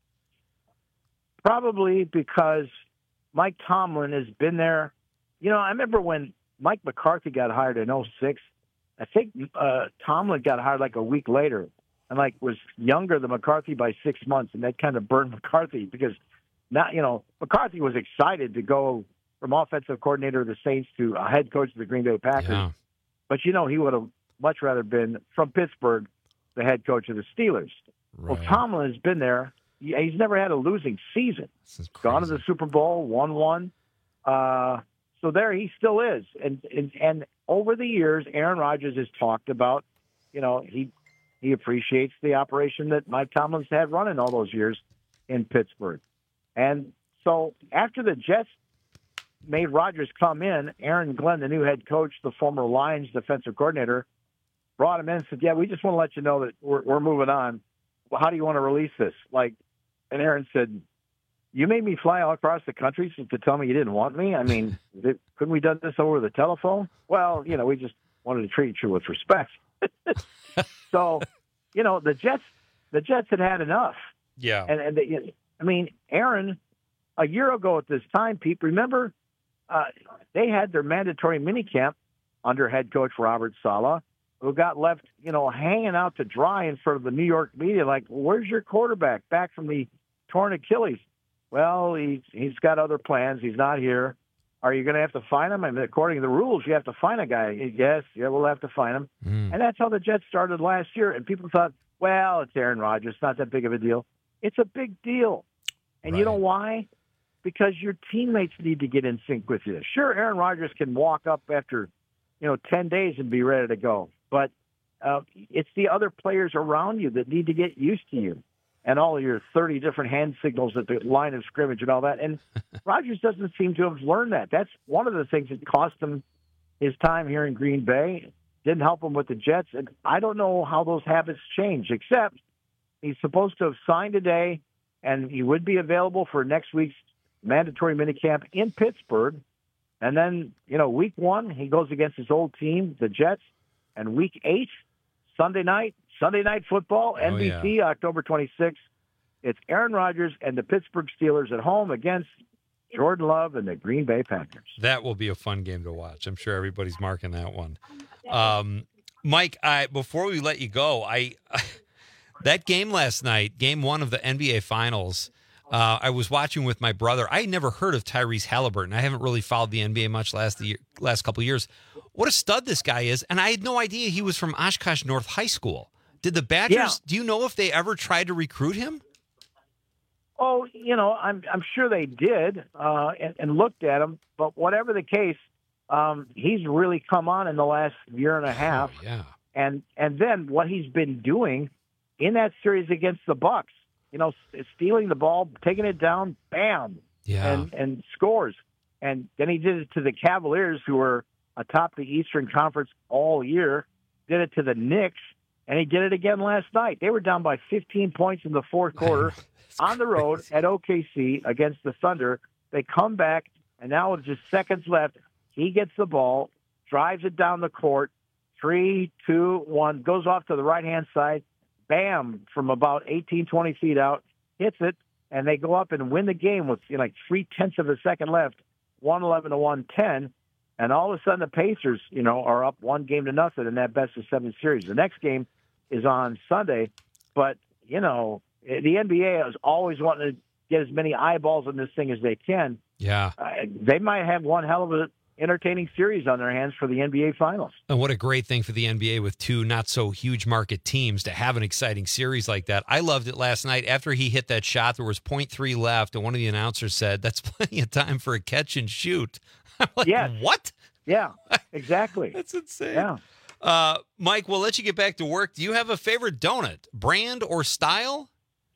Probably because Mike Tomlin has been there. You know, I remember when Mike McCarthy got hired in oh six, I think uh, Tomlin got hired like a week later and like was younger than McCarthy by six months, and that kind of burned McCarthy because now, you know, McCarthy was excited to go from offensive coordinator of the Saints to a head coach of the Green Bay Packers. Yeah. But, you know, he would have much rather been from Pittsburgh, the head coach of the Steelers. Right. Well, Tomlin has been there. He, he's never had a losing season. Gone to the Super Bowl, won one. Uh, so there he still is. And, and and over the years, Aaron Rodgers has talked about, you know, he he appreciates the operation that Mike Tomlin's had running all those years in Pittsburgh. And so after the Jets made Rodgers come in, Aaron Glenn, the new head coach, the former Lions defensive coordinator, brought him in and said, yeah, we just want to let you know that we're, we're moving on. Well, how do you want to release this? Like, and Aaron said, you made me fly all across the country to tell me you didn't want me? I mean, couldn't we done this over the telephone? Well, you know, we just wanted to treat you with respect. So, you know, the Jets, the Jets had had enough. Yeah. And, and they, I mean, Aaron, a year ago at this time, Pete, remember, uh, they had their mandatory minicamp under head coach Robert Saleh, who got left, you know, hanging out to dry in front of the New York media. Like, where's your quarterback back from the torn Achilles? Well, he's, he's got other plans. He's not here. Are you going to have to find him? I mean, according to the rules, you have to find a guy. Yes, yeah, we'll have to find him. Mm. And that's how the Jets started last year. And people thought, well, it's Aaron Rodgers. It's not that big of a deal. It's a big deal. And right. You know why? Because your teammates need to get in sync with you. Sure, Aaron Rodgers can walk up after, you know, ten days and be ready to go. But uh, it's the other players around you that need to get used to you and all of your thirty different hand signals at the line of scrimmage and all that. And Rodgers doesn't seem to have learned that. That's one of the things that cost him his time here in Green Bay. Didn't help him with the Jets. And I don't know how those habits change, except he's supposed to have signed today, and he would be available for next week's mandatory minicamp in Pittsburgh. And then, you know, week one, he goes against his old team, the Jets. And week eight, Sunday night, Sunday Night Football, N B C, oh, yeah. October twenty-sixth. It's Aaron Rodgers and the Pittsburgh Steelers at home against Jordan Love and the Green Bay Packers. That will be a fun game to watch. I'm sure everybody's marking that one. Um, Mike, I before we let you go, I that game last night, game one of the N B A Finals, uh, I was watching with my brother. I had never heard of Tyrese Halliburton. I haven't really followed the N B A much last the year, last couple of years. What a stud this guy is. And I had no idea he was from Oshkosh North High School. Did the Badgers, yeah. do you know if they ever tried to recruit him? Oh, you know, I'm I'm sure they did uh, and, and looked at him. But whatever the case, um, he's really come on in the last year and a half. Oh, yeah. And and then what he's been doing in that series against the Bucks, you know, stealing the ball, taking it down, bam, yeah. and and scores. And then he did it to the Cavaliers, who were atop the Eastern Conference all year. Did it to the Knicks, and he did it again last night. They were down by fifteen points in the fourth quarter on the road at O K C against the Thunder. They come back, and now with just seconds left, he gets the ball, drives it down the court, three, two, one, goes off to the right-hand side, bam, from about eighteen, twenty feet out, hits it, and they go up and win the game with you know, like three-tenths of a second left, one eleven to one ten. And all of a sudden, the Pacers, you know, are up one game to nothing in that best of seven series. The next game is on Sunday, but you know, the N B A is always wanting to get as many eyeballs on this thing as they can. Yeah, uh, they might have one hell of an entertaining series on their hands for the N B A Finals. And what a great thing for the N B A with two not so huge market teams to have an exciting series like that. I loved it last night. After he hit that shot, there was point three left, and one of the announcers said, "That's plenty of time for a catch and shoot." I'm like, yes. What? Yeah, exactly. That's insane. Yeah. Uh, Mike, we'll let you get back to work. Do you have a favorite donut, brand or style?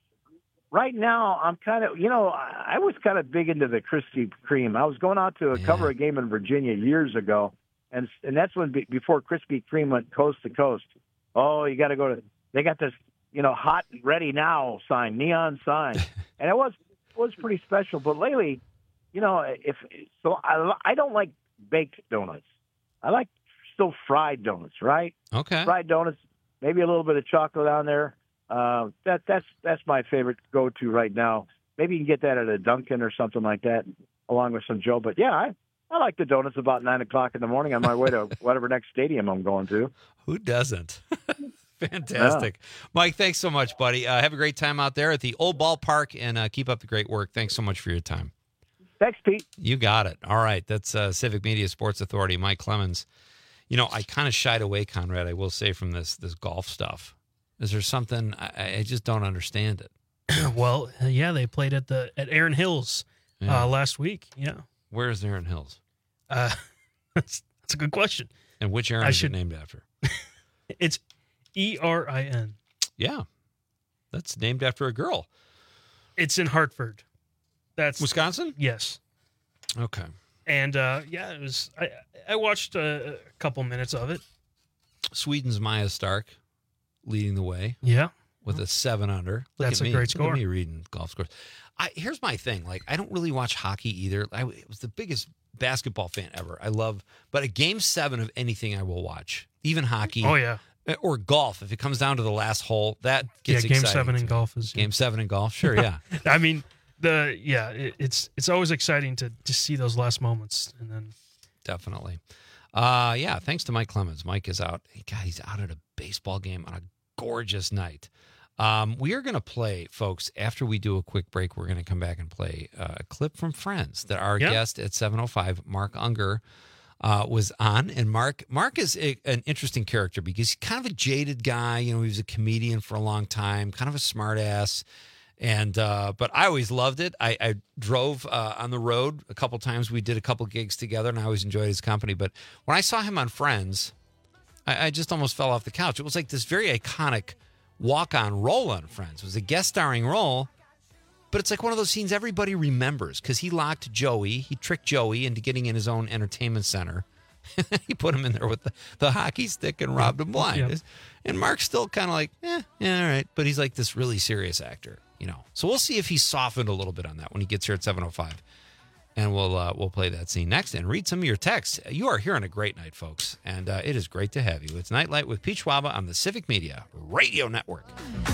Right now, I'm kind of, you know, I was kind of big into the Krispy Kreme. I was going out to a Yeah. cover a game in Virginia years ago, and and that's when be, before Krispy Kreme went coast to coast. Oh, you got to go to. They got this, you know, hot ready now sign, neon sign, and it was it was pretty special. But lately, you know, if so, I I don't like baked donuts. I like still fried donuts, right? Okay. Fried donuts, maybe a little bit of chocolate on there. Uh, that that's that's my favorite go-to right now. Maybe you can get that at a Dunkin' or something like that, along with some Joe. But yeah, I, I like the donuts about nine o'clock in the morning on my way to whatever next stadium I'm going to. Who doesn't? Fantastic. Yeah. Mike, thanks so much, buddy. Uh, have a great time out there at the old ballpark, and uh, keep up the great work. Thanks so much for your time. Thanks, Pete. You got it. All right. That's uh, Civic Media Sports Authority, Mike Clemens. You know, I kind of shied away, Conrad, I will say, from this this golf stuff. Is there something I, I just don't understand it? Well, uh, yeah, they played at the at Aaron Hills Yeah. uh, last week. Yeah, Where is Aaron Hills? uh, that's that's a good question. And which Aaron I is should- it named after? It's E R I N. Yeah. That's named after a girl. It's in Hartford. That's Wisconsin? Yes. Okay. And uh, yeah, it was. I I watched a, a couple minutes of it. Sweden's Maya Stark leading the way. Yeah. With a seven under. Look That's at a me. great Look score. at me reading golf scores. I, here's my thing. Like, I don't really watch hockey either. I was the biggest basketball fan ever. I love, but a game seven of anything I will watch, even hockey. Oh yeah. Or golf. If it comes down to the last hole, that Yeah, gets game exciting seven to in me. golf is Game seven in golf. Sure. Yeah. I mean, the yeah, it, it's it's always exciting to to see those last moments, and then Definitely. Uh, yeah, thanks to Mike Clemens. Mike is out. God, he's out at a baseball game on a gorgeous night. Um, we are going to play, folks, after we do a quick break, we're going to come back and play uh, a clip from Friends that our Yeah. guest at seven oh five, Mark Unger, uh, was on. And Mark Mark is a, an interesting character because he's kind of a jaded guy. You know, he was a comedian for a long time, kind of a smart ass. And uh, but I always loved it. I, I drove uh, on the road a couple times. We did a couple gigs together, and I always enjoyed his company. But when I saw him on Friends, I, I just almost fell off the couch. It was like this very iconic walk-on role on Friends. It was a guest starring role, but it's like one of those scenes everybody remembers because he locked Joey. He tricked Joey into getting in his own entertainment center. He put him in there with the, the hockey stick and robbed him blind. Yep. And Mark's still kind of like, eh, yeah, all right. But he's like this really serious actor, you know. So we'll see if he's softened a little bit on that when he gets here at seven oh five. And we'll uh, we'll play that scene next and read some of your texts. You are here on a great night, folks. And uh, it is great to have you. It's Nightlight with Pete Schwaba on the Civic Media Radio Network.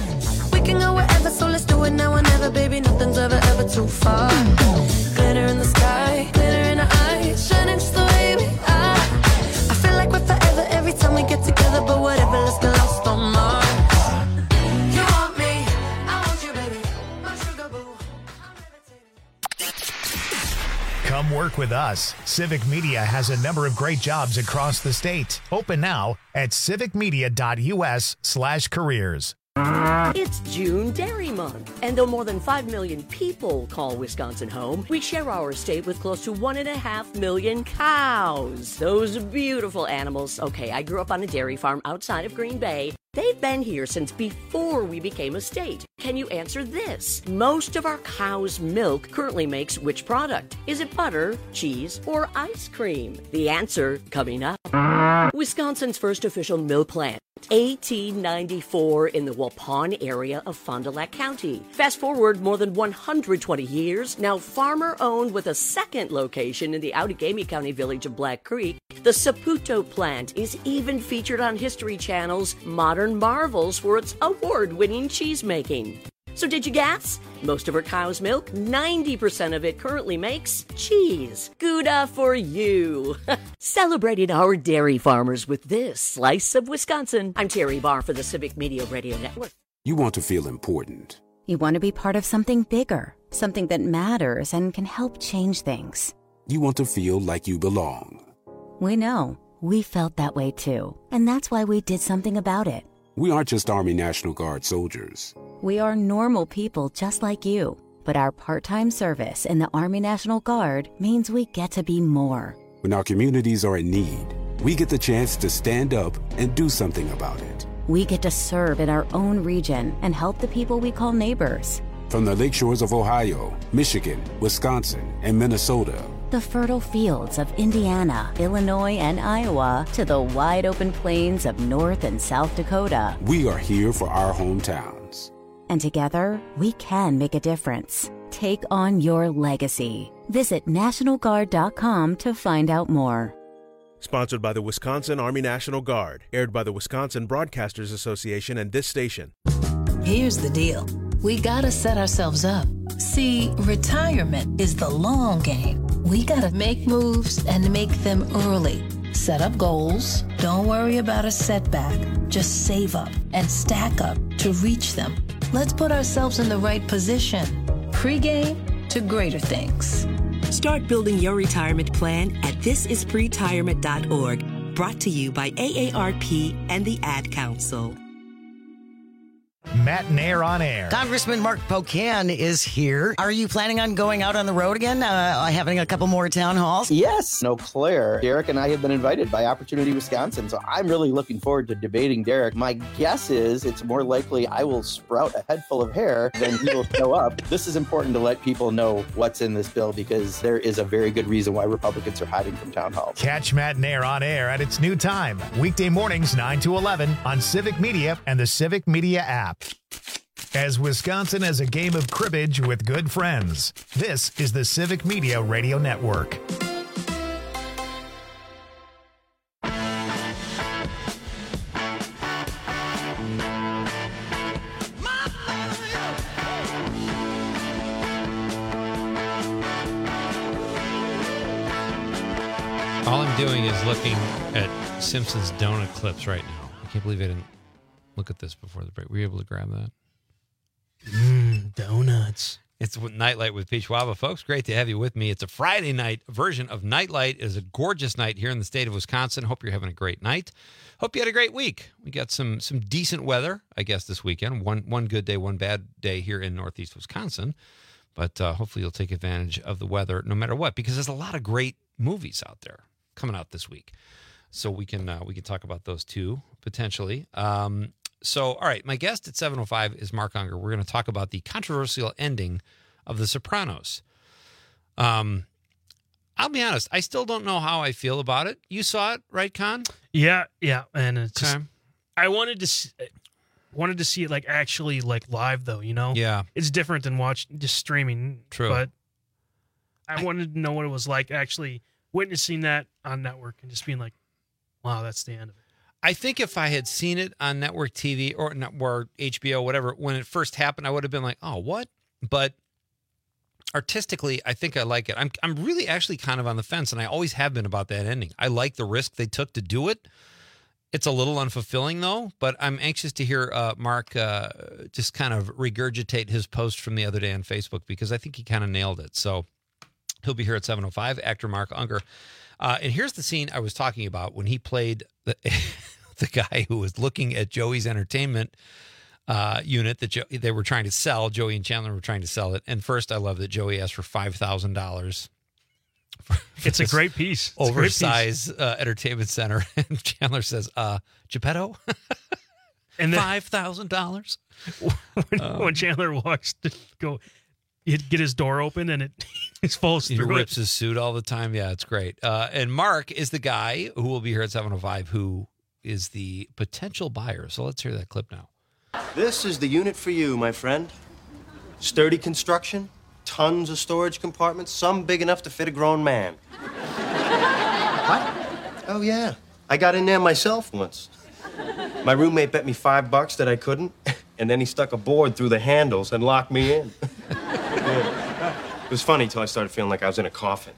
We can go wherever, so let's do it now or never, baby. Nothing's ever, ever too far. Glitter in the sky, glitter in our eyes, shining just the way we are. I feel like we're forever every time we get together, but whatever, let's get lost on Mars. You want me, I want you, baby. My sugar boo. Come work with us. Civic Media has a number of great jobs across the state. Open now at civicmedia.us slash careers. It's June Dairy Month, and though more than five million people call Wisconsin home, we share our state with close to one and a half million cows. Those beautiful animals. Okay, I grew up on a dairy farm outside of Green Bay. They've been here since before we became a state. Can you answer this? Most of our cow's milk currently makes which product? Is it butter, cheese, or ice cream? The answer coming up. Wisconsin's first official milk plant. eighteen ninety-four in the Waupun area of Fond du Lac County. Fast forward more than one hundred twenty years, now farmer-owned with a second location in the Outagamie County village of Black Creek, the Saputo plant is even featured on History Channel's Modern Marvels for its award-winning cheese making. So did you guess? Most of our cow's milk, ninety percent of it currently makes cheese. Gouda for you. Celebrating our dairy farmers with this slice of Wisconsin. I'm Terry Barr for the Civic Media Radio Network. You want to feel important. You want to be part of something bigger, something that matters and can help change things. You want to feel like you belong. We know. We felt that way too. And that's why we did something about it. We aren't just Army National Guard soldiers. We are normal people just like you. But our part-time service in the Army National Guard means we get to be more. When our communities are in need, we get the chance to stand up and do something about it. We get to serve in our own region and help the people we call neighbors. From the lakeshores of Ohio, Michigan, Wisconsin, and Minnesota. The fertile fields of Indiana, Illinois, and Iowa to the wide open plains of North and South Dakota. We are here for our hometowns. And together, we can make a difference. Take on your legacy. Visit National Guard dot com to find out more. Sponsored by the Wisconsin Army National Guard. Aired by the Wisconsin Broadcasters Association and this station. Here's the deal. We gotta set ourselves up. See, retirement is the long game. We gotta make moves and make them early. Set up goals. Don't worry about a setback. Just save up and stack up to reach them. Let's put ourselves in the right position. Pre-game to greater things. Start building your retirement plan at this is pretirement dot org. Brought to you by A A R P and the Ad Council. Matt Nair on air. Congressman Mark Pocan is here. Are you planning on going out on the road again, uh, having a couple more town halls? Yes. Eau Claire. Derek and I have been invited by Opportunity Wisconsin, so I'm really looking forward to debating Derek. My guess is it's more likely I will sprout a head full of hair than he will show up. This is important to let people know what's in this bill because there is a very good reason why Republicans are hiding from town halls. Catch Matt Nair on air at its new time, weekday mornings nine to eleven on Civic Media and the Civic Media app. As Wisconsin has a game of cribbage with good friends, this is the Civic Media Radio Network. All I'm doing is looking at Simpsons donut clips right now. I can't believe I didn't look at this before the break. Were you able to grab that? Mmm, donuts. It's Nightlight with Peach Waba, folks. Great to have you with me. It's a Friday night version of Nightlight. It is a gorgeous night here in the state of Wisconsin. Hope you're having a great night. Hope you had a great week. We got some some decent weather, I guess, this weekend. One one good day, one bad day here in northeast Wisconsin. But uh, hopefully you'll take advantage of the weather no matter what, because there's a lot of great movies out there coming out this week. So we can uh, we can talk about those too, potentially. Um, so, all right, my guest at seven oh five is Mark Unger. We're going to talk about the controversial ending of The Sopranos. Um, I'll be honest, I still don't know how I feel about it. You saw it, right, Con? Yeah, yeah, and it's just, Okay. I wanted to see, wanted to see it like actually like live though, you know? Yeah. It's different than watch just streaming. True. But I wanted to know what it was like actually witnessing that on network and just being like, wow, that's the end of it. I think if I had seen it on network T V or, or H B O, whatever, when it first happened, I would have been like, oh, what? But artistically, I think I like it. I'm I'm really actually kind of on the fence, and I always have been about that ending. I like the risk they took to do it. It's a little unfulfilling, though, but I'm anxious to hear uh, Mark uh, just kind of regurgitate his post from the other day on Facebook, because I think he kind of nailed it. So he'll be here at seven oh five, actor Mark Unger. Uh, and here's the scene I was talking about when he played the, the guy who was looking at Joey's entertainment uh, unit that jo- they were trying to sell. Joey and Chandler were trying to sell it. And first, I love that Joey asked for five thousand dollars. It's a great piece. It's Oversized great piece. Uh, entertainment center. And Chandler says, uh, Geppetto? And then, five thousand dollars? When, um, when Chandler walks to go, he'd get his door open and it just falls He through rips it. his suit all the time. Yeah, it's great. Uh, and Mark is the guy who will be here at seven oh five who is the potential buyer. So let's hear that clip now. This is the unit for you, my friend. Sturdy construction, tons of storage compartments, some big enough to fit a grown man. What? Oh, yeah. I got in there myself once. My roommate bet me five bucks that I couldn't, and then he stuck a board through the handles and locked me in. Yeah. It was funny till I started feeling like I was in a coffin.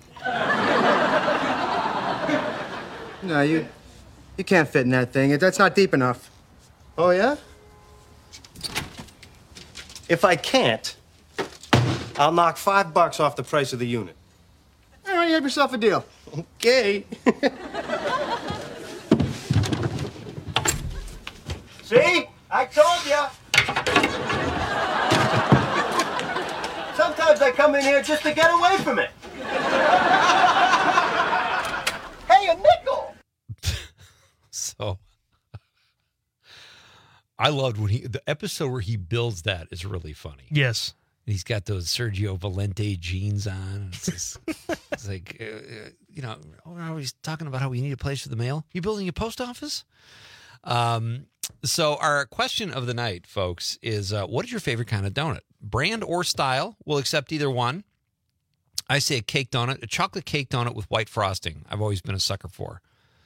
No, you you can't fit in that thing. That's not deep enough. Oh, yeah? If I can't, I'll knock five bucks off the price of the unit. All right, you have yourself a deal. Okay. See? I told ya. Sometimes I come in here just to get away from it. Hey, a nickel! So I loved when he, the episode where he builds that is really funny. Yes. He's got those Sergio Valente jeans on. It's, just, it's like, uh, you know, oh, he's talking about how we need a place for the mail. You building a post office? Um, so our question of the night, folks, is uh, what is your favorite kind of donut? Brand or style? We'll accept either one. I say a cake donut, a chocolate cake donut with white frosting. I've always been a sucker for.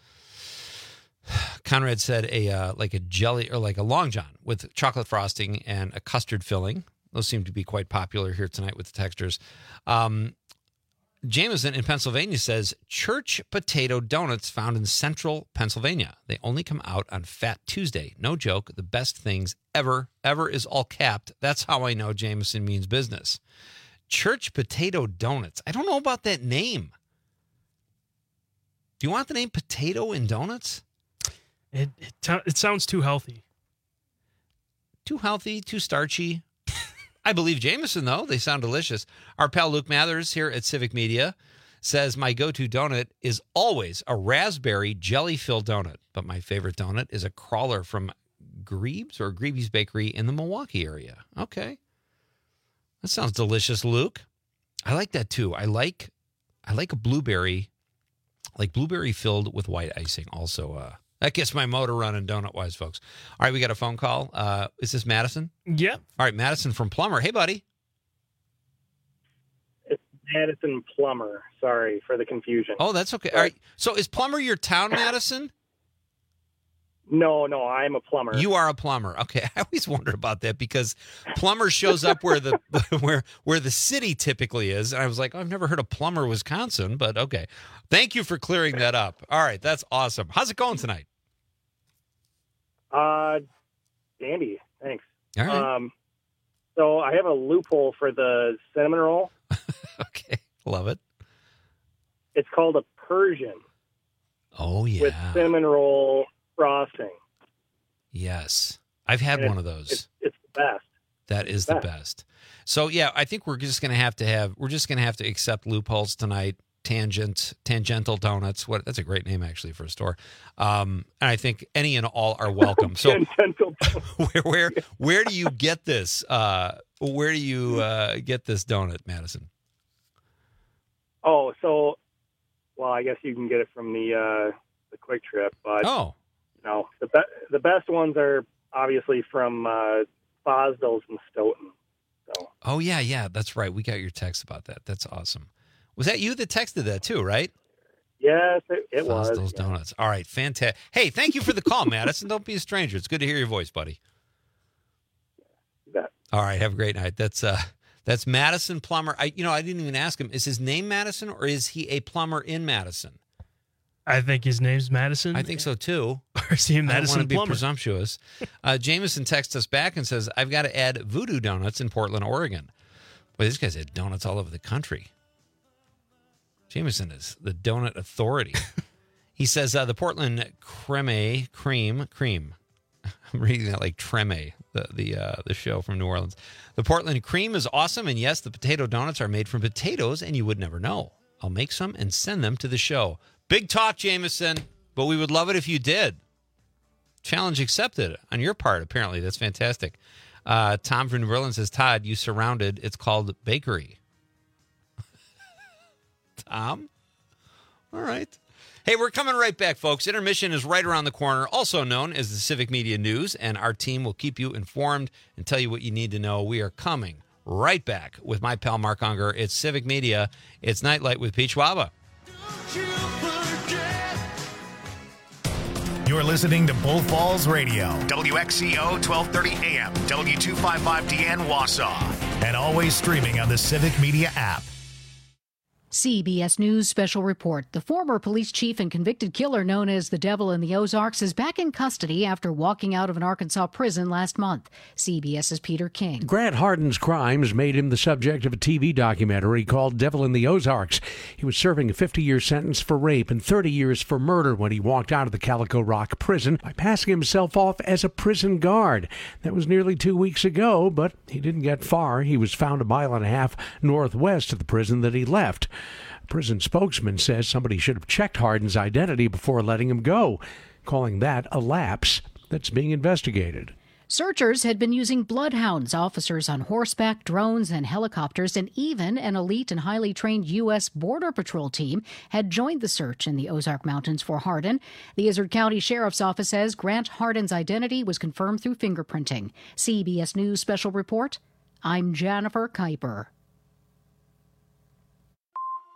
Conrad said a uh, like a jelly or like a Long John with chocolate frosting and a custard filling. Those seem to be quite popular here tonight with the textures. Um, Jameson in Pennsylvania says church potato donuts found in central Pennsylvania. They only come out on Fat Tuesday. No joke. The best things ever, ever is all capped. That's how I know Jameson means business. Church potato donuts. I don't know about that name. Do you want the name potato in donuts? It it, t- it sounds too healthy. Too healthy, too starchy. I believe Jameson, though. They sound delicious. Our pal Luke Mathers here at Civic Media says, my go-to donut is always a raspberry jelly-filled donut. But my favorite donut is a crawler from Greeb's or Greeby's Bakery in the Milwaukee area. Okay. That sounds delicious, Luke. I like that, too. I like I like a blueberry, like blueberry filled with white icing. Also, uh, that gets my motor running donut-wise, folks. All right, we got a phone call. Uh, is this Madison? Yep. All right, Madison from Plummer. Hey, buddy. It's Madison Plummer. Sorry for the confusion. Oh, that's okay. All right. So is Plummer your town, Madison? No, no, I'm a plumber. You are a plumber. Okay, I always wondered about that because Plummer shows up where the where where the city typically is, and I was like, oh, I've never heard of Plummer, Wisconsin, but okay. Thank you for clearing that up. All right, that's awesome. How's it going tonight? Uh, dandy. Thanks. All right. Um, so I have a loophole for the cinnamon roll. Okay, love it. It's called a Persian. Oh yeah. With cinnamon roll frosting. Yes, I've had And one it's- of those. It's, it's the best. That is the best. So yeah, I think we're just gonna have to have we're just gonna have to accept loopholes tonight. Tangent, tangential donuts. What? That's a great name actually for a store. Um, and I think any and all are welcome. So where where where do you get this? Uh, where do you uh, get this donut, Madison? Oh, so, well, I guess you can get it from the uh, the Quick Trip, but oh, you know, the be- the best ones are obviously from uh, Fosdale's and Stoughton. So. Oh yeah, yeah, that's right. We got your text about that. That's awesome. Was that you that texted that too, right? Yes, it, it was. Those yeah. donuts. All right, fantastic. Hey, thank you for the call, Madison. Don't be a stranger. It's good to hear your voice, buddy. Yeah. All right, have a great night. That's uh, that's Madison Plummer. I, you know, I didn't even ask him. Is his name Madison, or is he a plumber in Madison? I think his name's Madison. I think so too. Or is he I don't Madison want to be Plummer? presumptuous. Uh, Jameson texts us back and says, "I've got to add Voodoo Donuts in Portland, Oregon." Boy, this guy's had donuts all over the country. Jameson is the donut authority. He says uh, the Portland creme cream cream. I'm reading that like Treme, the the uh, the show from New Orleans. The Portland cream is awesome, and yes, the potato donuts are made from potatoes, and you would never know. I'll make some and send them to the show. Big talk, Jameson, but we would love it if you did. Challenge accepted on your part, apparently. That's fantastic. Uh, Tom from New Orleans says, Todd, you surrounded. It's called bakery. Tom? All right. Hey, we're coming right back, folks. Intermission is right around the corner, also known as the Civic Media News, and our team will keep you informed and tell you what you need to know. We are coming right back with my pal Mark Unger. It's Civic Media. It's Nightlight with Pete Schwaba. You're listening to Bull Falls Radio, W X C O twelve thirty A M, W two fifty-five D N Wausau, and always streaming on the Civic Media app. C B S News special report. The former police chief and convicted killer known as the Devil in the Ozarks is back in custody after walking out of an Arkansas prison last month. CBS's Peter King. Grant Hardin's crimes made him the subject of a T V documentary called Devil in the Ozarks. He was serving a fifty-year sentence for rape and thirty years for murder when he walked out of the Calico Rock prison by passing himself off as a prison guard. That was nearly two weeks ago, but he didn't get far. He was found a mile and a half northwest of the prison that he left. A prison spokesman says somebody should have checked Hardin's identity before letting him go, calling that a lapse that's being investigated. Searchers had been using bloodhounds, officers on horseback, drones, and helicopters, and even an elite and highly trained U S Border Patrol team had joined the search in the Ozark Mountains for Hardin. The Izard County Sheriff's Office says Grant Hardin's identity was confirmed through fingerprinting. C B S News Special Report. I'm Jennifer Kuiper.